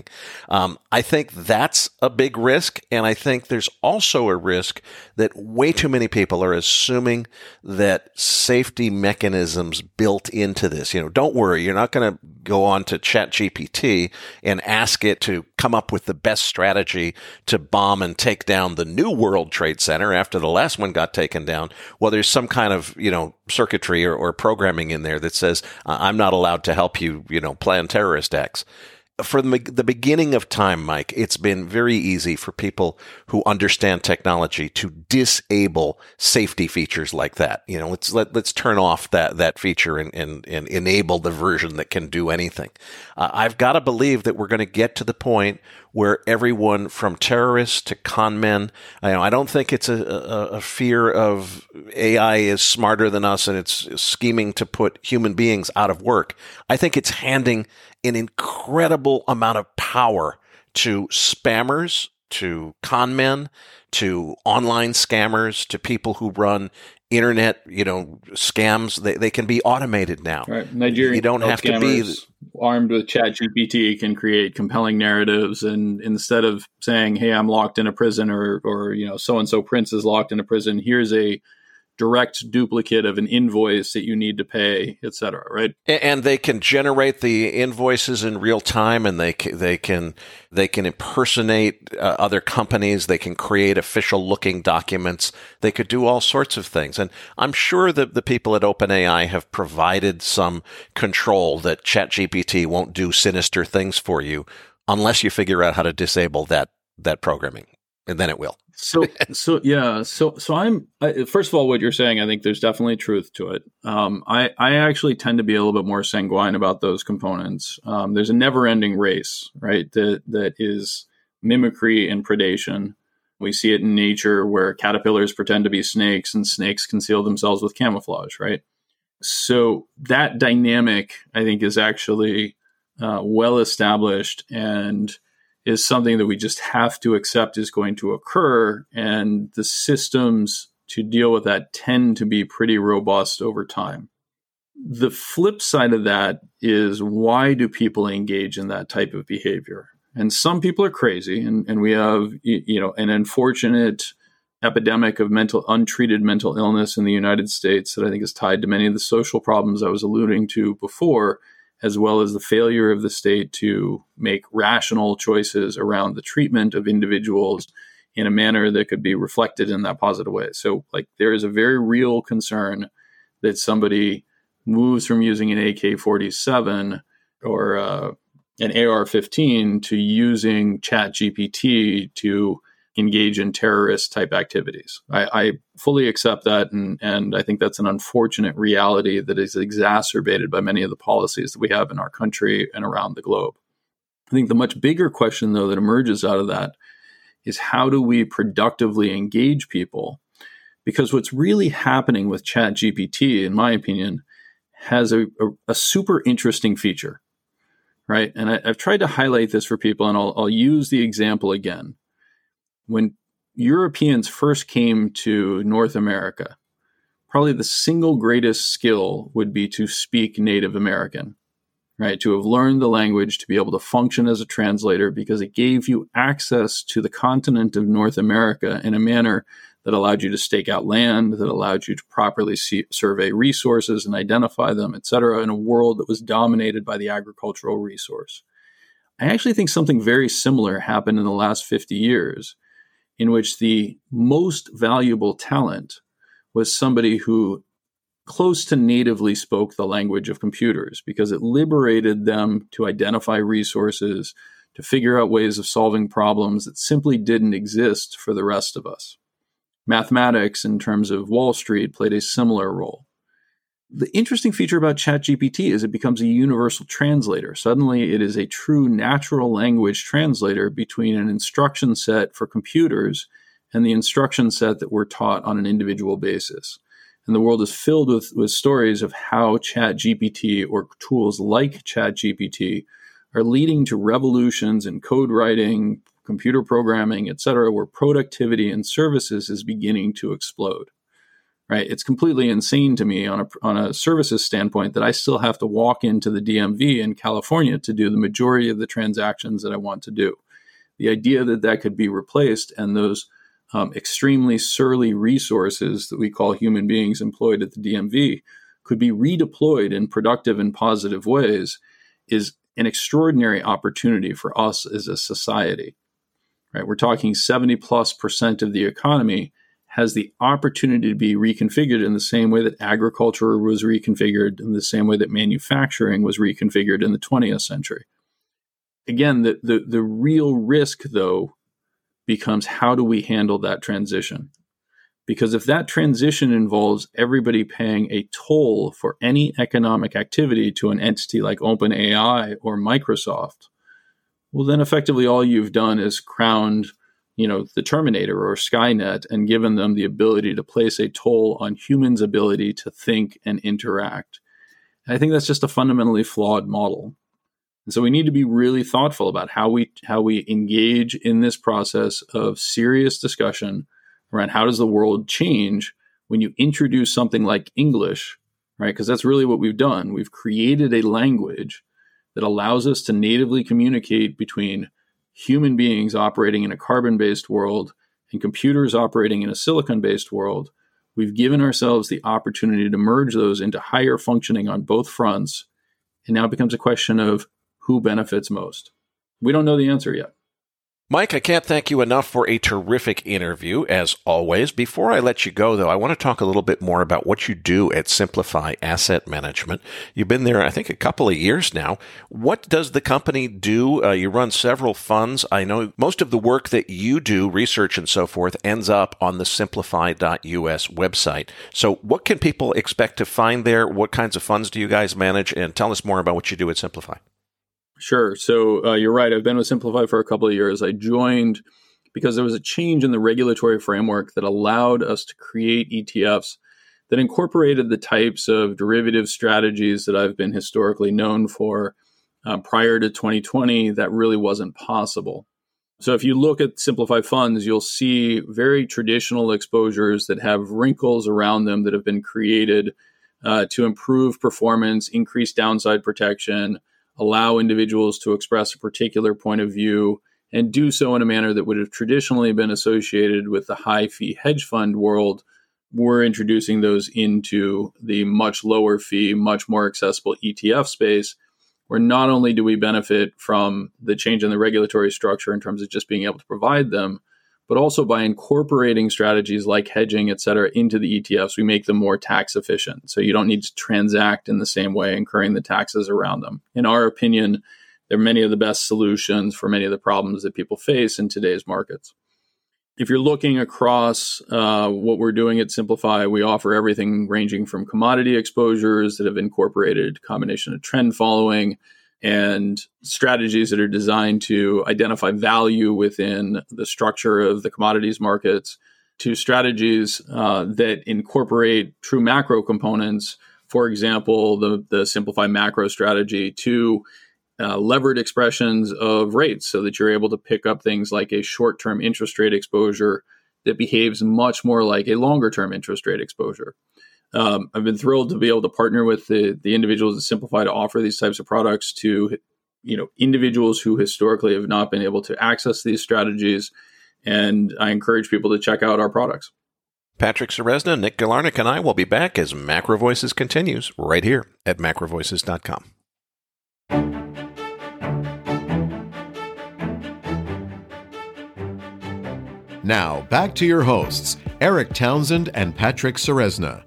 I think that's a big risk, and I think there's also a risk that way too many people are assuming that safety mechanisms built into this. Don't worry, you're not going to go on to ChatGPT and ask it to come up with the best strategy to bomb and take down the new World Trade Center after the last one got taken down. Well, there's some kind of, circuitry or programming in there that says, I'm not allowed to help you, plan terrorist acts. From the beginning of time, Mike, it's been very easy for people who understand technology to disable safety features like that. Let's turn off that feature and enable the version that can do anything. I've got to believe that we're going to get to the point where everyone from terrorists to con men, I don't think it's a fear of AI is smarter than us and it's scheming to put human beings out of work. I think it's handing an incredible amount of power to spammers, to con men, to online scammers, to people who run internet, scams. They can be automated now. Right. Nigerian you don't have to be armed with ChatGPT can create compelling narratives, and instead of saying, "Hey, I'm locked in a prison," or so and so prince is locked in a prison, here's a direct duplicate of an invoice that you need to pay, et cetera, right? And they can generate the invoices in real time, and they can impersonate other companies. They can create official-looking documents. They could do all sorts of things. And I'm sure that the people at OpenAI have provided some control that ChatGPT won't do sinister things for you unless you figure out how to disable that programming, and then it will. So I'm first of all, what you're saying, I think there's definitely truth to it. I actually tend to be a little bit more sanguine about those components. There's a never-ending race, right? That is mimicry and predation. We see it in nature where caterpillars pretend to be snakes and snakes conceal themselves with camouflage, right? So that dynamic, I think, is actually well established and is something that we just have to accept is going to occur. And the systems to deal with that tend to be pretty robust over time. The flip side of that is, why do people engage in that type of behavior? And some people are crazy, and we have an unfortunate epidemic of untreated mental illness in the United States that I think is tied to many of the social problems I was alluding to before, as well as the failure of the state to make rational choices around the treatment of individuals in a manner that could be reflected in that positive way. So, there is a very real concern that somebody moves from using an AK-47 or an AR-15 to using ChatGPT to engage in terrorist type activities. I fully accept that, and I think that's an unfortunate reality that is exacerbated by many of the policies that we have in our country and around the globe. I think the much bigger question, though, that emerges out of that is, how do we productively engage people? Because what's really happening with ChatGPT, in my opinion, has a super interesting feature, right? And I've tried to highlight this for people, and I'll use the example again. When Europeans first came to North America, probably the single greatest skill would be to speak Native American, right? To have learned the language, to be able to function as a translator, because it gave you access to the continent of North America in a manner that allowed you to stake out land, that allowed you to properly survey resources and identify them, et cetera, in a world that was dominated by the agricultural resource. I actually think something very similar happened in the last 50 years, in which the most valuable talent was somebody who close to natively spoke the language of computers, because it liberated them to identify resources, to figure out ways of solving problems that simply didn't exist for the rest of us. Mathematics, in terms of Wall Street, played a similar role. The interesting feature about ChatGPT is it becomes a universal translator. Suddenly, it is a true natural language translator between an instruction set for computers and the instruction set that we're taught on an individual basis. And the world is filled with stories of how ChatGPT or tools like ChatGPT are leading to revolutions in code writing, computer programming, et cetera, where productivity in services is beginning to explode. Right? It's completely insane to me on a services standpoint that I still have to walk into the DMV in California to do the majority of the transactions that I want to do. The idea that could be replaced, and those extremely surly resources that we call human beings employed at the DMV could be redeployed in productive and positive ways, is an extraordinary opportunity for us as a society. Right? We're talking 70+% of the economy has the opportunity to be reconfigured in the same way that agriculture was reconfigured, in the same way that manufacturing was reconfigured in the 20th century. Again, the real risk, though, becomes, how do we handle that transition? Because if that transition involves everybody paying a toll for any economic activity to an entity like OpenAI or Microsoft, well, then effectively all you've done is crowned the Terminator or Skynet and given them the ability to place a toll on humans' ability to think and interact. And I think that's just a fundamentally flawed model. And so we need to be really thoughtful about how we engage in this process of serious discussion around how does the world change when you introduce something like English, right? Because that's really what we've done. We've created a language that allows us to natively communicate between human beings operating in a carbon-based world and computers operating in a silicon-based world. We've given ourselves the opportunity to merge those into higher functioning on both fronts. And now it becomes a question of who benefits most. We don't know the answer yet. Mike, I can't thank you enough for a terrific interview, as always. Before I let you go, though, I want to talk a little bit more about what you do at Simplify Asset Management. You've been there, I think, a couple of years now. What does the company do? You run several funds. I know most of the work that you do, research and so forth, ends up on the simplify.us website. So what can people expect to find there? What kinds of funds do you guys manage? And tell us more about what you do at Simplify. Sure. So you're right. I've been with Simplify for a couple of years. I joined because there was a change in the regulatory framework that allowed us to create ETFs that incorporated the types of derivative strategies that I've been historically known for. Prior to 2020, that really wasn't possible. So if you look at Simplify funds, you'll see very traditional exposures that have wrinkles around them that have been created to improve performance, increase downside protection, allow individuals to express a particular point of view, and do so in a manner that would have traditionally been associated with the high-fee hedge fund world. We're introducing those into the much lower fee, much more accessible ETF space, where not only do we benefit from the change in the regulatory structure in terms of just being able to provide them, but also by incorporating strategies like hedging, et cetera, into the ETFs, we make them more tax efficient. So you don't need to transact in the same way, incurring the taxes around them. In our opinion, they're many of the best solutions for many of the problems that people face in today's markets. If you're looking across what we're doing at Simplify, we offer everything ranging from commodity exposures that have incorporated a combination of trend following and strategies that are designed to identify value within the structure of the commodities markets, to strategies that incorporate true macro components, for example, the Simplify macro strategy, to levered expressions of rates so that you're able to pick up things like a short-term interest rate exposure that behaves much more like a longer-term interest rate exposure. I've been thrilled to be able to partner with the individuals at Simplify to offer these types of products to individuals who historically have not been able to access these strategies. And I encourage people to check out our products. Patrick Ceresna, Nick Galarnik, and I will be back as Macro Voices continues right here at macrovoices.com. Now, back to your hosts, Eric Townsend and Patrick Ceresna.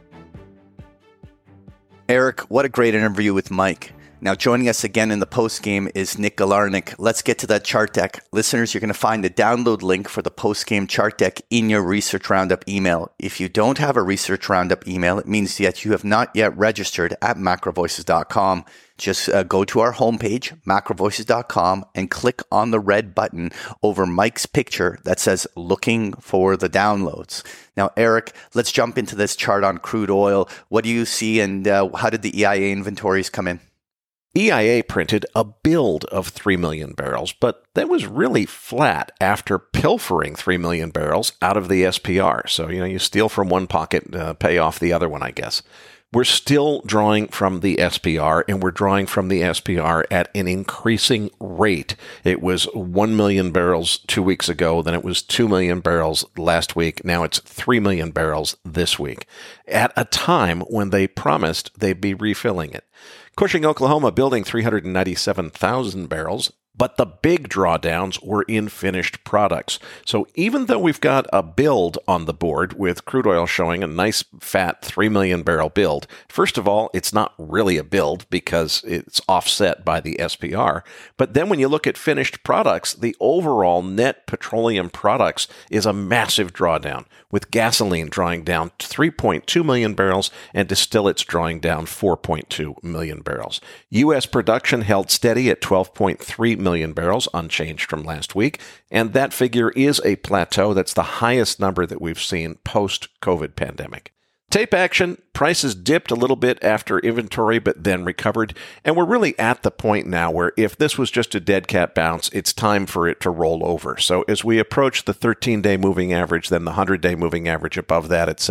Eric, what a great interview with Mike. Now, joining us again in the post-game is Nick Galarnik. Let's get to that chart deck. Listeners, you're going to find the download link for the post-game chart deck in your Research Roundup email. If you don't have a Research Roundup email, it means that you have not yet registered at macrovoices.com. Just go to our homepage, macrovoices.com, and click on the red button over Mike's picture that says looking for the downloads. Now, Eric, let's jump into this chart on crude oil. What do you see, and how did the EIA inventories come in? EIA printed a build of 3 million barrels, but that was really flat after pilfering 3 million barrels out of the SPR. So, you steal from one pocket, pay off the other one, I guess. We're still drawing from the SPR, and we're drawing from the SPR at an increasing rate. It was 1 million barrels 2 weeks ago, then it was 2 million barrels last week. Now it's 3 million barrels this week, at a time when they promised they'd be refilling it. Cushing, Oklahoma, building 397,000 barrels. But the big drawdowns were in finished products. So even though we've got a build on the board with crude oil showing a nice fat 3 million barrel build, first of all, it's not really a build because it's offset by the SPR. But then when you look at finished products, the overall net petroleum products is a massive drawdown, with gasoline drawing down 3.2 million barrels and distillates drawing down 4.2 million barrels. U.S. production held steady at 12.3 million barrels, unchanged from last week, and that figure is a plateau. That's the highest number that we've seen post-COVID pandemic. Tape action Prices dipped a little bit after inventory, but then recovered. And we're really at the point now where if this was just a dead cat bounce, it's time for it to roll over. So as we approach the 13-day moving average, then the 100-day moving average above that at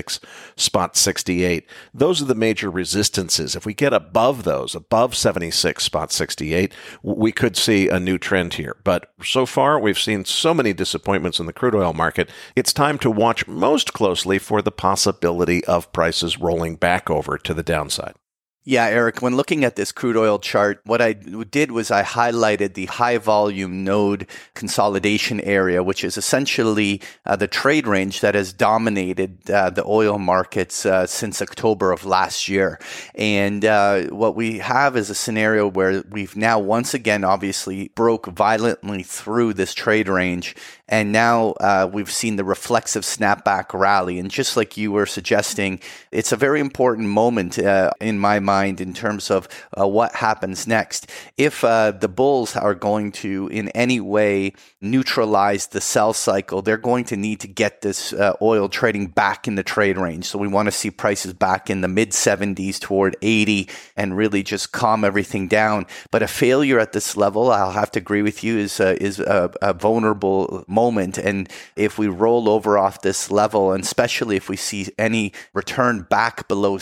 76.68, those are the major resistances. If we get above those, above 76.68, we could see a new trend here. But so far, we've seen so many disappointments in the crude oil market, it's time to watch most closely for the possibility of prices rolling back over to the downside. Yeah, Eric, when looking at this crude oil chart, what I did was I highlighted the high volume node consolidation area, which is essentially the trade range that has dominated the oil markets since October of last year. And what we have is a scenario where we've now once again obviously broke violently through this trade range. And now we've seen the reflexive snapback rally. And just like you were suggesting, it's a very important moment in my mind in terms of what happens next. If the bulls are going to in any way neutralize the sell cycle, they're going to need to get this oil trading back in the trade range. So we want to see prices back in the mid 70s toward 80 and really just calm everything down. But a failure at this level, I'll have to agree with you, is a vulnerable moment. And if we roll over off this level, and especially if we see any return back below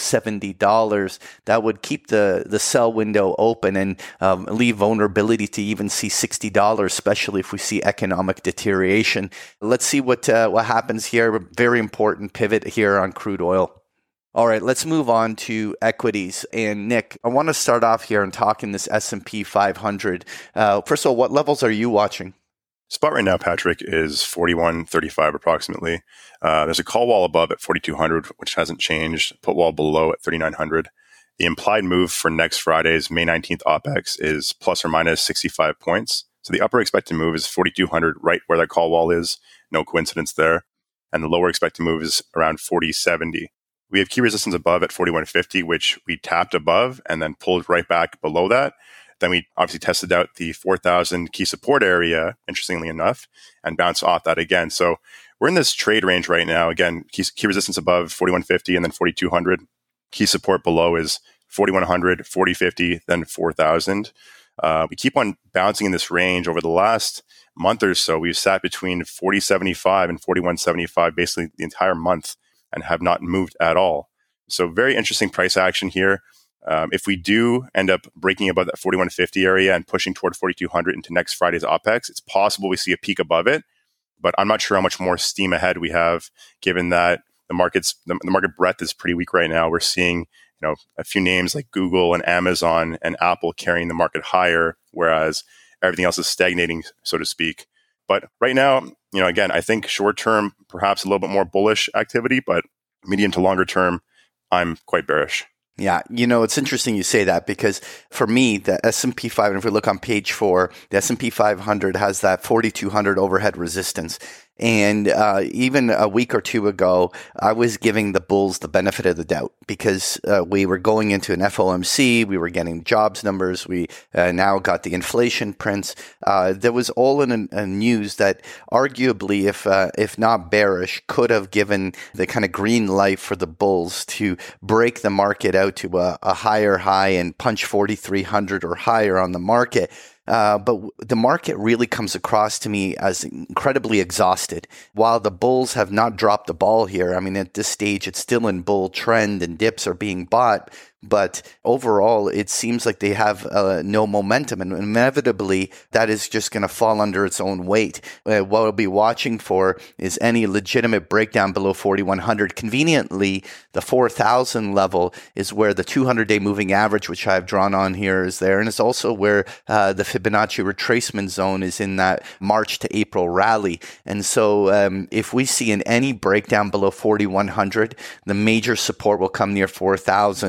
$70, that would keep the sell window open and leave vulnerability to even see $60, especially if we see economic deterioration. Let's see what happens here. Very important pivot here on crude oil. All right, let's move on to equities. And Nick, I want to start off here and talk in this S&P 500. First of all, what levels are you watching? Spot right now, Patrick, is 41.35 approximately. There's a call wall above at 4,200, which hasn't changed. Put wall below at 3,900. The implied move for next Friday's May 19th OPEX is plus or minus 65 points. So the upper expected move is 4,200, right where that call wall is. No coincidence there. And the lower expected move is around 40.70. We have key resistance above at 41.50, which we tapped above and then pulled right back below that. Then we obviously tested out the 4,000 key support area, interestingly enough, and bounced off that again. So we're in this trade range right now. Again, key resistance above 41.50 and then 4,200. Key support below is 4,100, 40.50, then 4,000. We keep on bouncing in this range over the last month or so. We've sat between 40.75 and 41.75 basically the entire month and have not moved at all. So very interesting price action here. If we do end up breaking above that 41.50 area and pushing toward 4,200 into next Friday's OPEX, it's possible we see a peak above it, but I'm not sure how much more steam ahead we have, given that the market breadth is pretty weak right now. We're seeing, a few names like Google and Amazon and Apple carrying the market higher, whereas everything else is stagnating, so to speak. But right now, again, I think short term, perhaps a little bit more bullish activity, but medium to longer term, I'm quite bearish. Yeah, it's interesting you say that because for me, the S&P 500, if we look on page 4, the S&P 500 has that 4,200 overhead resistance. And even a week or two ago, I was giving the bulls the benefit of the doubt because we were going into an FOMC, we were getting jobs numbers, we now got the inflation prints. There was all in a news that arguably, if not bearish, could have given the kind of green light for the bulls to break the market out to a higher high and punch 4,300 or higher on the market. But the market really comes across to me as incredibly exhausted. While the bulls have not dropped the ball here, I mean, at this stage, it's still in bull trend and dips are being bought. But overall, it seems like they have no momentum. And inevitably, that is just going to fall under its own weight. What we'll be watching for is any legitimate breakdown below 4,100. Conveniently, the 4,000 level is where the 200-day moving average, which I've drawn on here, is there. And it's also where the Fibonacci retracement zone is in that March to April rally. And so if we see any breakdown below 4,100, the major support will come near 4,000. But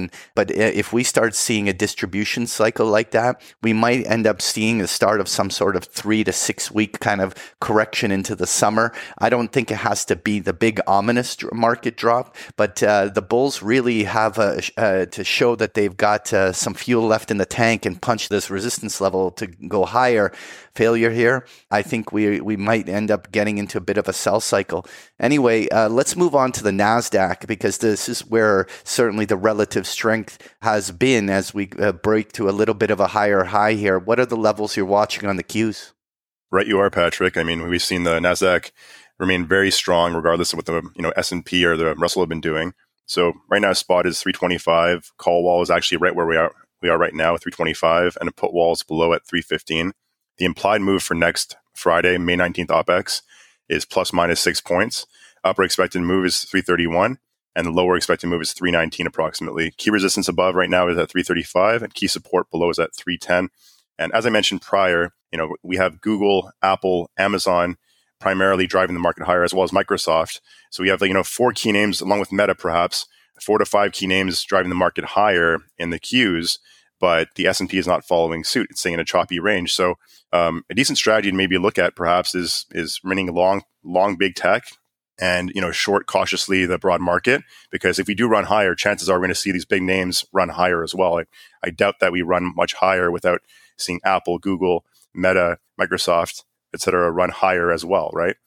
but if we start seeing a distribution cycle like that, we might end up seeing the start of some sort of 3 to 6 week kind of correction into the summer. I don't think it has to be the big ominous market drop, but the bulls really have to show that they've got some fuel left in the tank and punch this resistance level to go higher. Failure here, I think we might end up getting into a bit of a sell cycle. Anyway, let's move on to the NASDAQ, because this is where certainly the relative strength has been as we break to a little bit of a higher high here. What are the levels you're watching on the Qs? Right, you are, Patrick. I mean, we've seen the NASDAQ remain very strong regardless of what the S&P or the Russell have been doing. So right now, spot is 325. Call wall is actually right where we are right now, 325, and a put wall is below at 315. The implied move for next Friday, May 19th OPEX, is plus minus 6 points. Upper expected move is 331, and the lower expected move is 319 approximately. Key resistance above right now is at 335, and key support below is at 310. And as I mentioned prior, we have Google, Apple, Amazon primarily driving the market higher, as well as Microsoft. So we have 4 key names, along with Meta perhaps, 4 to 5 key names driving the market higher in the Qs. But the S&P is not following suit. It's staying in a choppy range. So a decent strategy to maybe look at perhaps is remaining long big tech and short cautiously the broad market, because if we do run higher, chances are we're going to see these big names run higher as well. I doubt that we run much higher without seeing Apple, Google, Meta, Microsoft, etc. run higher as well, right?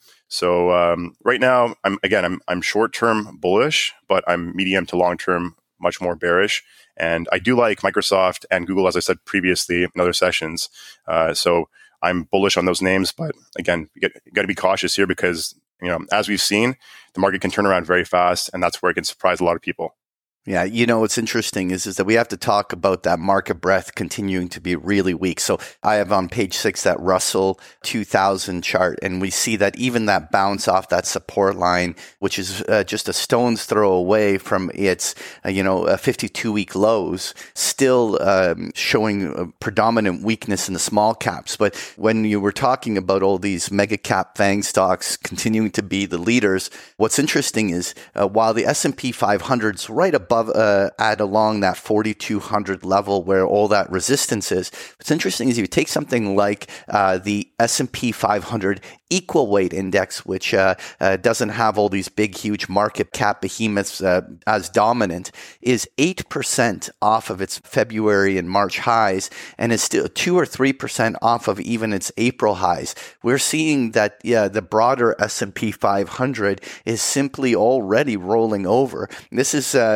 So right now, I'm short-term bullish, but I'm medium to long-term much more bearish. And I do like Microsoft and Google, as I said previously in other sessions. So I'm bullish on those names. But again, you got to be cautious here because, as we've seen, the market can turn around very fast. And that's where it can surprise a lot of people. Yeah, what's interesting is that we have to talk about that market breadth continuing to be really weak. So I have on page 6 that Russell 2000 chart, and we see that even that bounce off that support line, which is just a stone's throw away from its 52-week lows, still showing predominant weakness in the small caps. But when you were talking about all these mega cap FANG stocks continuing to be the leaders, what's interesting is while the S&P 500's right above at along that 4,200 level where all that resistance is. What's interesting is if you take something like the S&P 500 equal weight index, which doesn't have all these big, huge market cap behemoths as dominant, is 8% off of its February and March highs, and is still 2 or 3% off of even its April highs. We're seeing that the broader S&P 500 is simply already rolling over. This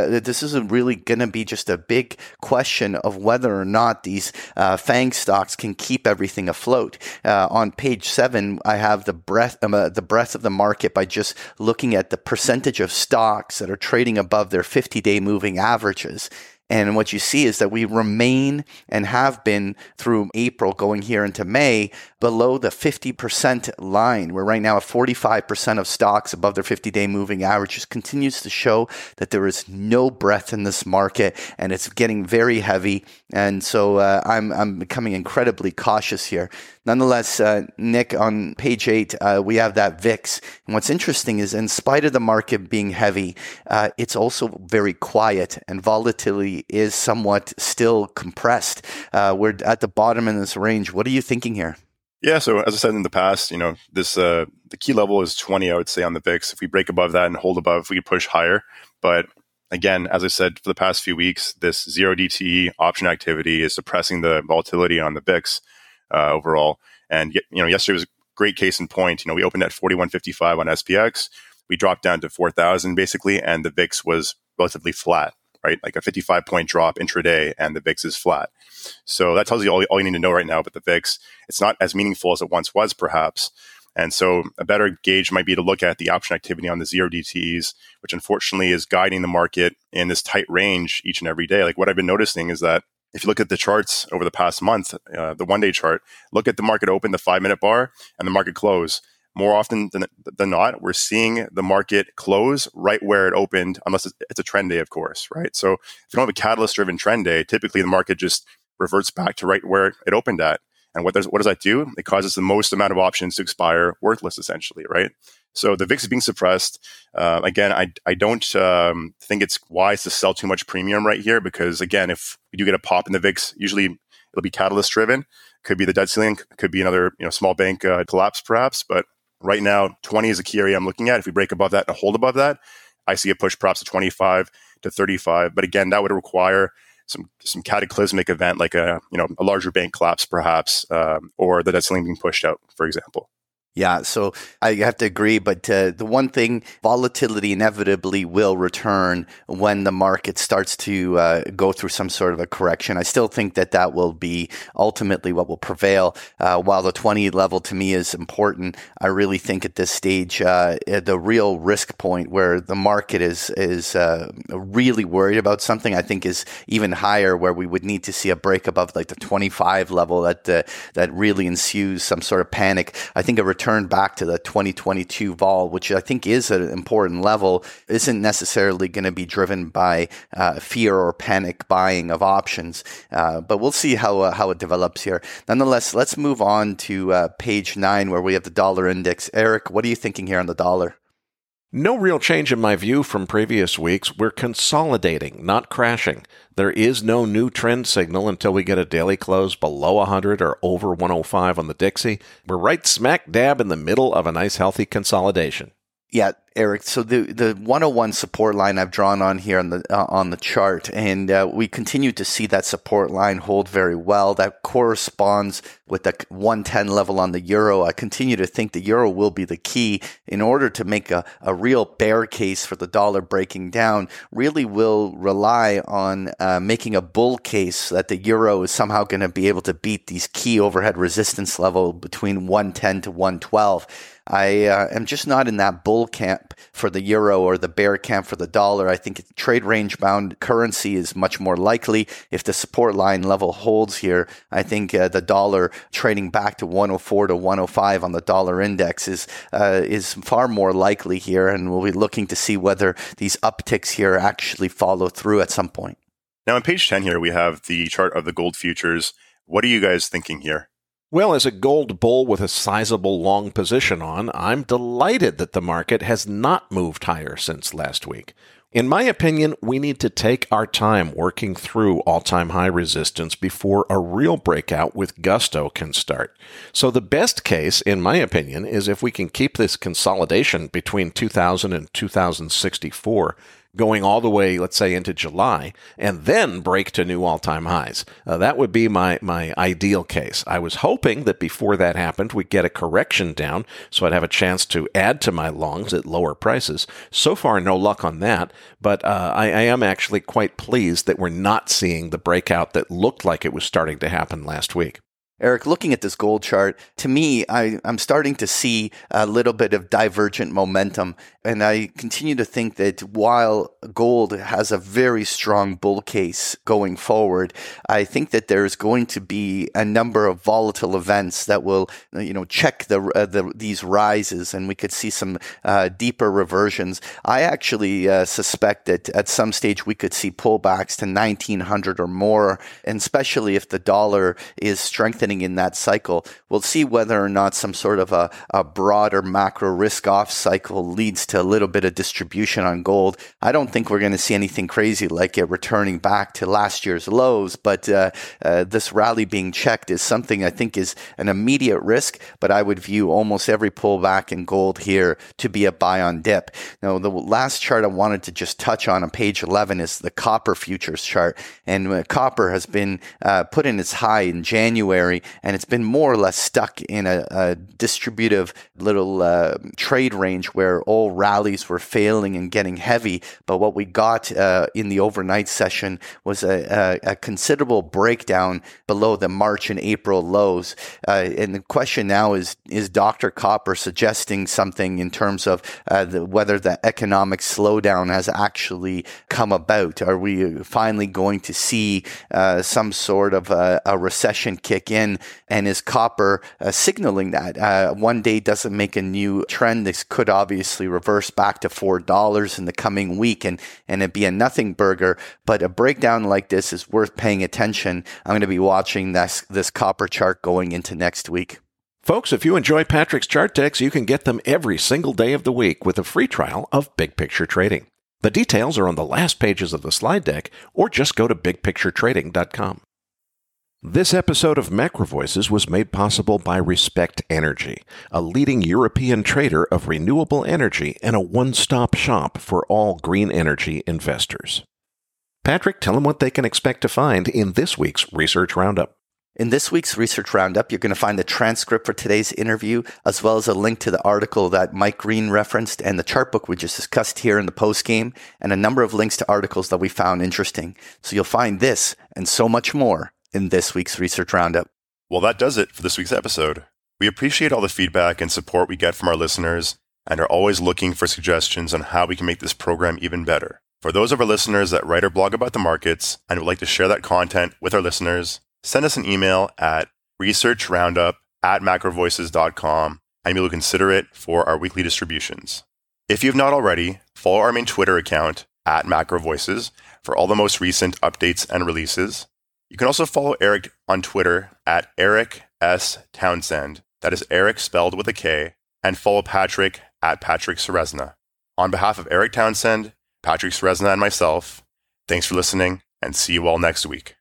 is really going to be just a big question of whether or not these FANG stocks can keep everything afloat. On page 7, I have the breadth of the market by just looking at the percentage of stocks that are trading above their 50-day moving averages. And what you see is that we remain and have been through April going here into May below the 50% line. We're right now at 45% of stocks above their 50-day moving averages. Continues to show that there is no breadth in this market and it's getting very heavy. And so I'm becoming incredibly cautious here. Nonetheless, Nick, on page 8, we have that VIX. And what's interesting is in spite of the market being heavy, it's also very quiet and volatility is somewhat still compressed. We're at the bottom in this range. What are you thinking here? Yeah, so as I said in the past, this the key level is 20, I would say, on the VIX. If we break above that and hold above, we could push higher. But again, as I said, for the past few weeks, this 0DTE option activity is suppressing the volatility on the VIX overall. And yesterday was a great case in point. We opened at 41.55 on SPX. We dropped down to 4,000 basically, and the VIX was relatively flat, right? Like a 55-point drop intraday, and the VIX is flat. So that tells you all you need to know right now about the VIX. It's not as meaningful as it once was, perhaps. And so a better gauge might be to look at the option activity on the 0DTEs, which unfortunately is guiding the market in this tight range each and every day. Like what I've been noticing is that if you look at the charts over the past month, the one-day chart, look at the market open, the 5-minute bar, and the market close. More often than not, we're seeing the market close right where it opened, unless it's a trend day, of course, right? So if you don't have a catalyst-driven trend day, typically the market just reverts back to right where it opened at. And what does that do? It causes the most amount of options to expire worthless, essentially, right? So the VIX is being suppressed. Again, I don't think it's wise to sell too much premium right here because, again, if we do get a pop in the VIX, usually it'll be catalyst driven. Could be the debt ceiling, could be another small bank collapse perhaps. But right now, 20 is a key area I'm looking at. If we break above that and hold above that, I see a push perhaps to 25 to 35. But again, that would require some cataclysmic event like a larger bank collapse perhaps, or the debt ceiling being pushed out, for example. Yeah, so I have to agree, but the one thing, volatility inevitably will return when the market starts to go through some sort of a correction. I still think that will be ultimately what will prevail. While the 20 level to me is important, I really think at this stage, the real risk point where the market is really worried about something, I think is even higher, where we would need to see a break above like the 25 level that really ensues some sort of panic. I think a return back to the 2022 vol, which I think is an important level, isn't necessarily going to be driven by fear or panic buying of options. But we'll see how it develops here. Nonetheless, let's move on to page 9 where we have the dollar index. Eric, what are you thinking here on the dollar? No real change in my view from previous weeks. We're consolidating, not crashing. There is no new trend signal until we get a daily close below 100 or over 105 on the Dixie. We're right smack dab in the middle of a nice healthy consolidation. Yeah, Eric. So the 101 support line I've drawn on here on the chart, and we continue to see that support line hold very well. That corresponds with the 110 level on the euro. I continue to think the euro will be the key in order to make a real bear case for the dollar breaking down. Really will rely on making a bull case that the euro is somehow going to be able to beat these key overhead resistance level between 110 to 112. I am just not in that bull camp for the euro or the bear camp for the dollar. I think trade range bound currency is much more likely. If the support line level holds here, I think the dollar trading back to 104 to 105 on the dollar index is far more likely here, and we'll be looking to see whether these upticks here actually follow through at some point. Now on page 10 here, we have the chart of the gold futures. What are you guys thinking here? Well, as a gold bull with a sizable long position on, I'm delighted that the market has not moved higher since last week. In my opinion, we need to take our time working through all-time high resistance before a real breakout with gusto can start. So the best case, in my opinion, is if we can keep this consolidation between 2000 and 2064 going all the way, let's say, into July, and then break to new all-time highs. That would be my ideal case. I was hoping that before that happened, we'd get a correction down, so I'd have a chance to add to my longs at lower prices. So far, no luck on that, but I am actually quite pleased that we're not seeing the breakout that looked like it was starting to happen last week. Eric, looking at this gold chart, to me, I'm starting to see a little bit of divergent momentum. And I continue to think that while gold has a very strong bull case going forward, I think that there's going to be a number of volatile events that will, check these rises, and we could see some deeper reversions. I actually suspect that at some stage we could see pullbacks to 1900 or more, and especially if the dollar is strengthening in that cycle. We'll see whether or not some sort of a broader macro risk-off cycle leads to a little bit of distribution on gold. I don't think we're going to see anything crazy like it returning back to last year's lows, but this rally being checked is something I think is an immediate risk, but I would view almost every pullback in gold here to be a buy on dip. Now, the last chart I wanted to just touch on page 11 is the copper futures chart, and copper has been put in its high in January, and it's been more or less stuck in a distributive little trade range where all rallies were failing and getting heavy. But what we got in the overnight session was a considerable breakdown below the March and April lows. And the question now is Dr. Copper suggesting something in terms of whether the economic slowdown has actually come about? Are we finally going to see some sort of a recession kick in? in, and is copper signaling that? One day doesn't make a new trend. This could obviously reverse back to $4 in the coming week and it be a nothing burger, but a breakdown like this is worth paying attention. I'm going to be watching this copper chart going into next week. Folks, if you enjoy Patrick's chart decks, you can get them every single day of the week with a free trial of Big Picture Trading. The details are on the last pages of the slide deck, or just go to bigpicturetrading.com. This episode of Macro Voices was made possible by Respect Energy, a leading European trader of renewable energy and a one-stop shop for all green energy investors. Patrick, tell them what they can expect to find in this week's Research Roundup. In this week's Research Roundup, you're going to find the transcript for today's interview, as well as a link to the article that Mike Green referenced and the chart book we just discussed here in the postgame, and a number of links to articles that we found interesting. So you'll find this and so much more in this week's Research Roundup. Well, that does it for this week's episode. We appreciate all the feedback and support we get from our listeners and are always looking for suggestions on how we can make this program even better. For those of our listeners that write or blog about the markets and would like to share that content with our listeners, send us an email at researchroundup@macrovoices.com and we will consider it for our weekly distributions. If you have not already, follow our main Twitter account @macrovoices for all the most recent updates and releases. You can also follow Eric on Twitter @EricSTownsend. That is Eric spelled with a K. And follow Patrick @PatrickSeresna. On behalf of Eric Townsend, Patrick Seresna, and myself, thanks for listening and see you all next week.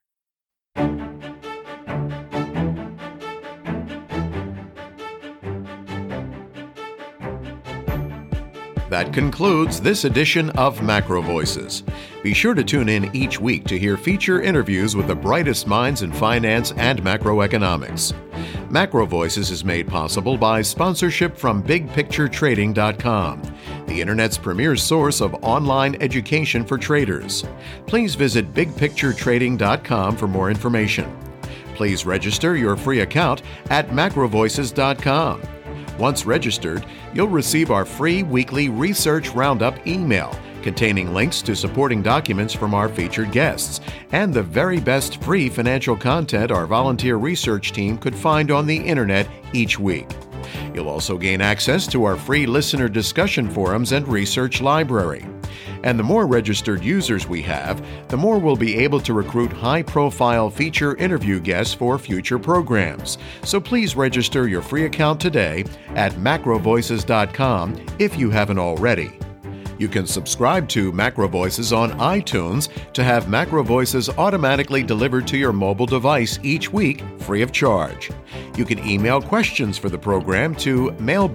That concludes this edition of Macro Voices. Be sure to tune in each week to hear feature interviews with the brightest minds in finance and macroeconomics. Macro Voices is made possible by sponsorship from BigPictureTrading.com, the Internet's premier source of online education for traders. Please visit BigPictureTrading.com for more information. Please register your free account at MacroVoices.com. Once registered, you'll receive our free weekly Research Roundup email containing links to supporting documents from our featured guests and the very best free financial content our volunteer research team could find on the internet each week. You'll also gain access to our free listener discussion forums and research library. And the more registered users we have, the more we'll be able to recruit high-profile feature interview guests for future programs. So please register your free account today at macrovoices.com if you haven't already. You can subscribe to Macro Voices on iTunes to have Macro Voices automatically delivered to your mobile device each week, free of charge. You can email questions for the program to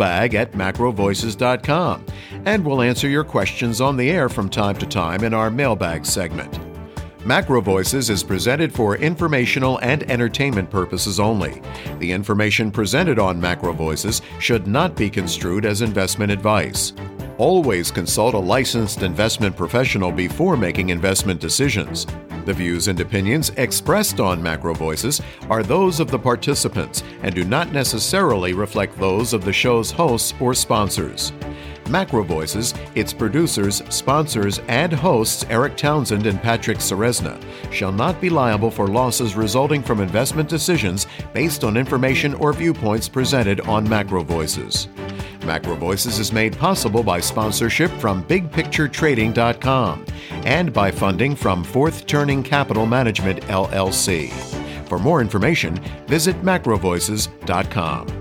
mailbag@macrovoices.com, and we'll answer your questions on the air from time to time in our mailbag segment. Macro Voices is presented for informational and entertainment purposes only. The information presented on Macro Voices should not be construed as investment advice. Always consult a licensed investment professional before making investment decisions. The views and opinions expressed on Macro Voices are those of the participants and do not necessarily reflect those of the show's hosts or sponsors. Macro Voices, its producers, sponsors, and hosts Eric Townsend and Patrick Seresna shall not be liable for losses resulting from investment decisions based on information or viewpoints presented on Macro Voices. Macro Voices is made possible by sponsorship from BigPictureTrading.com and by funding from Fourth Turning Capital Management, LLC. For more information, visit macrovoices.com.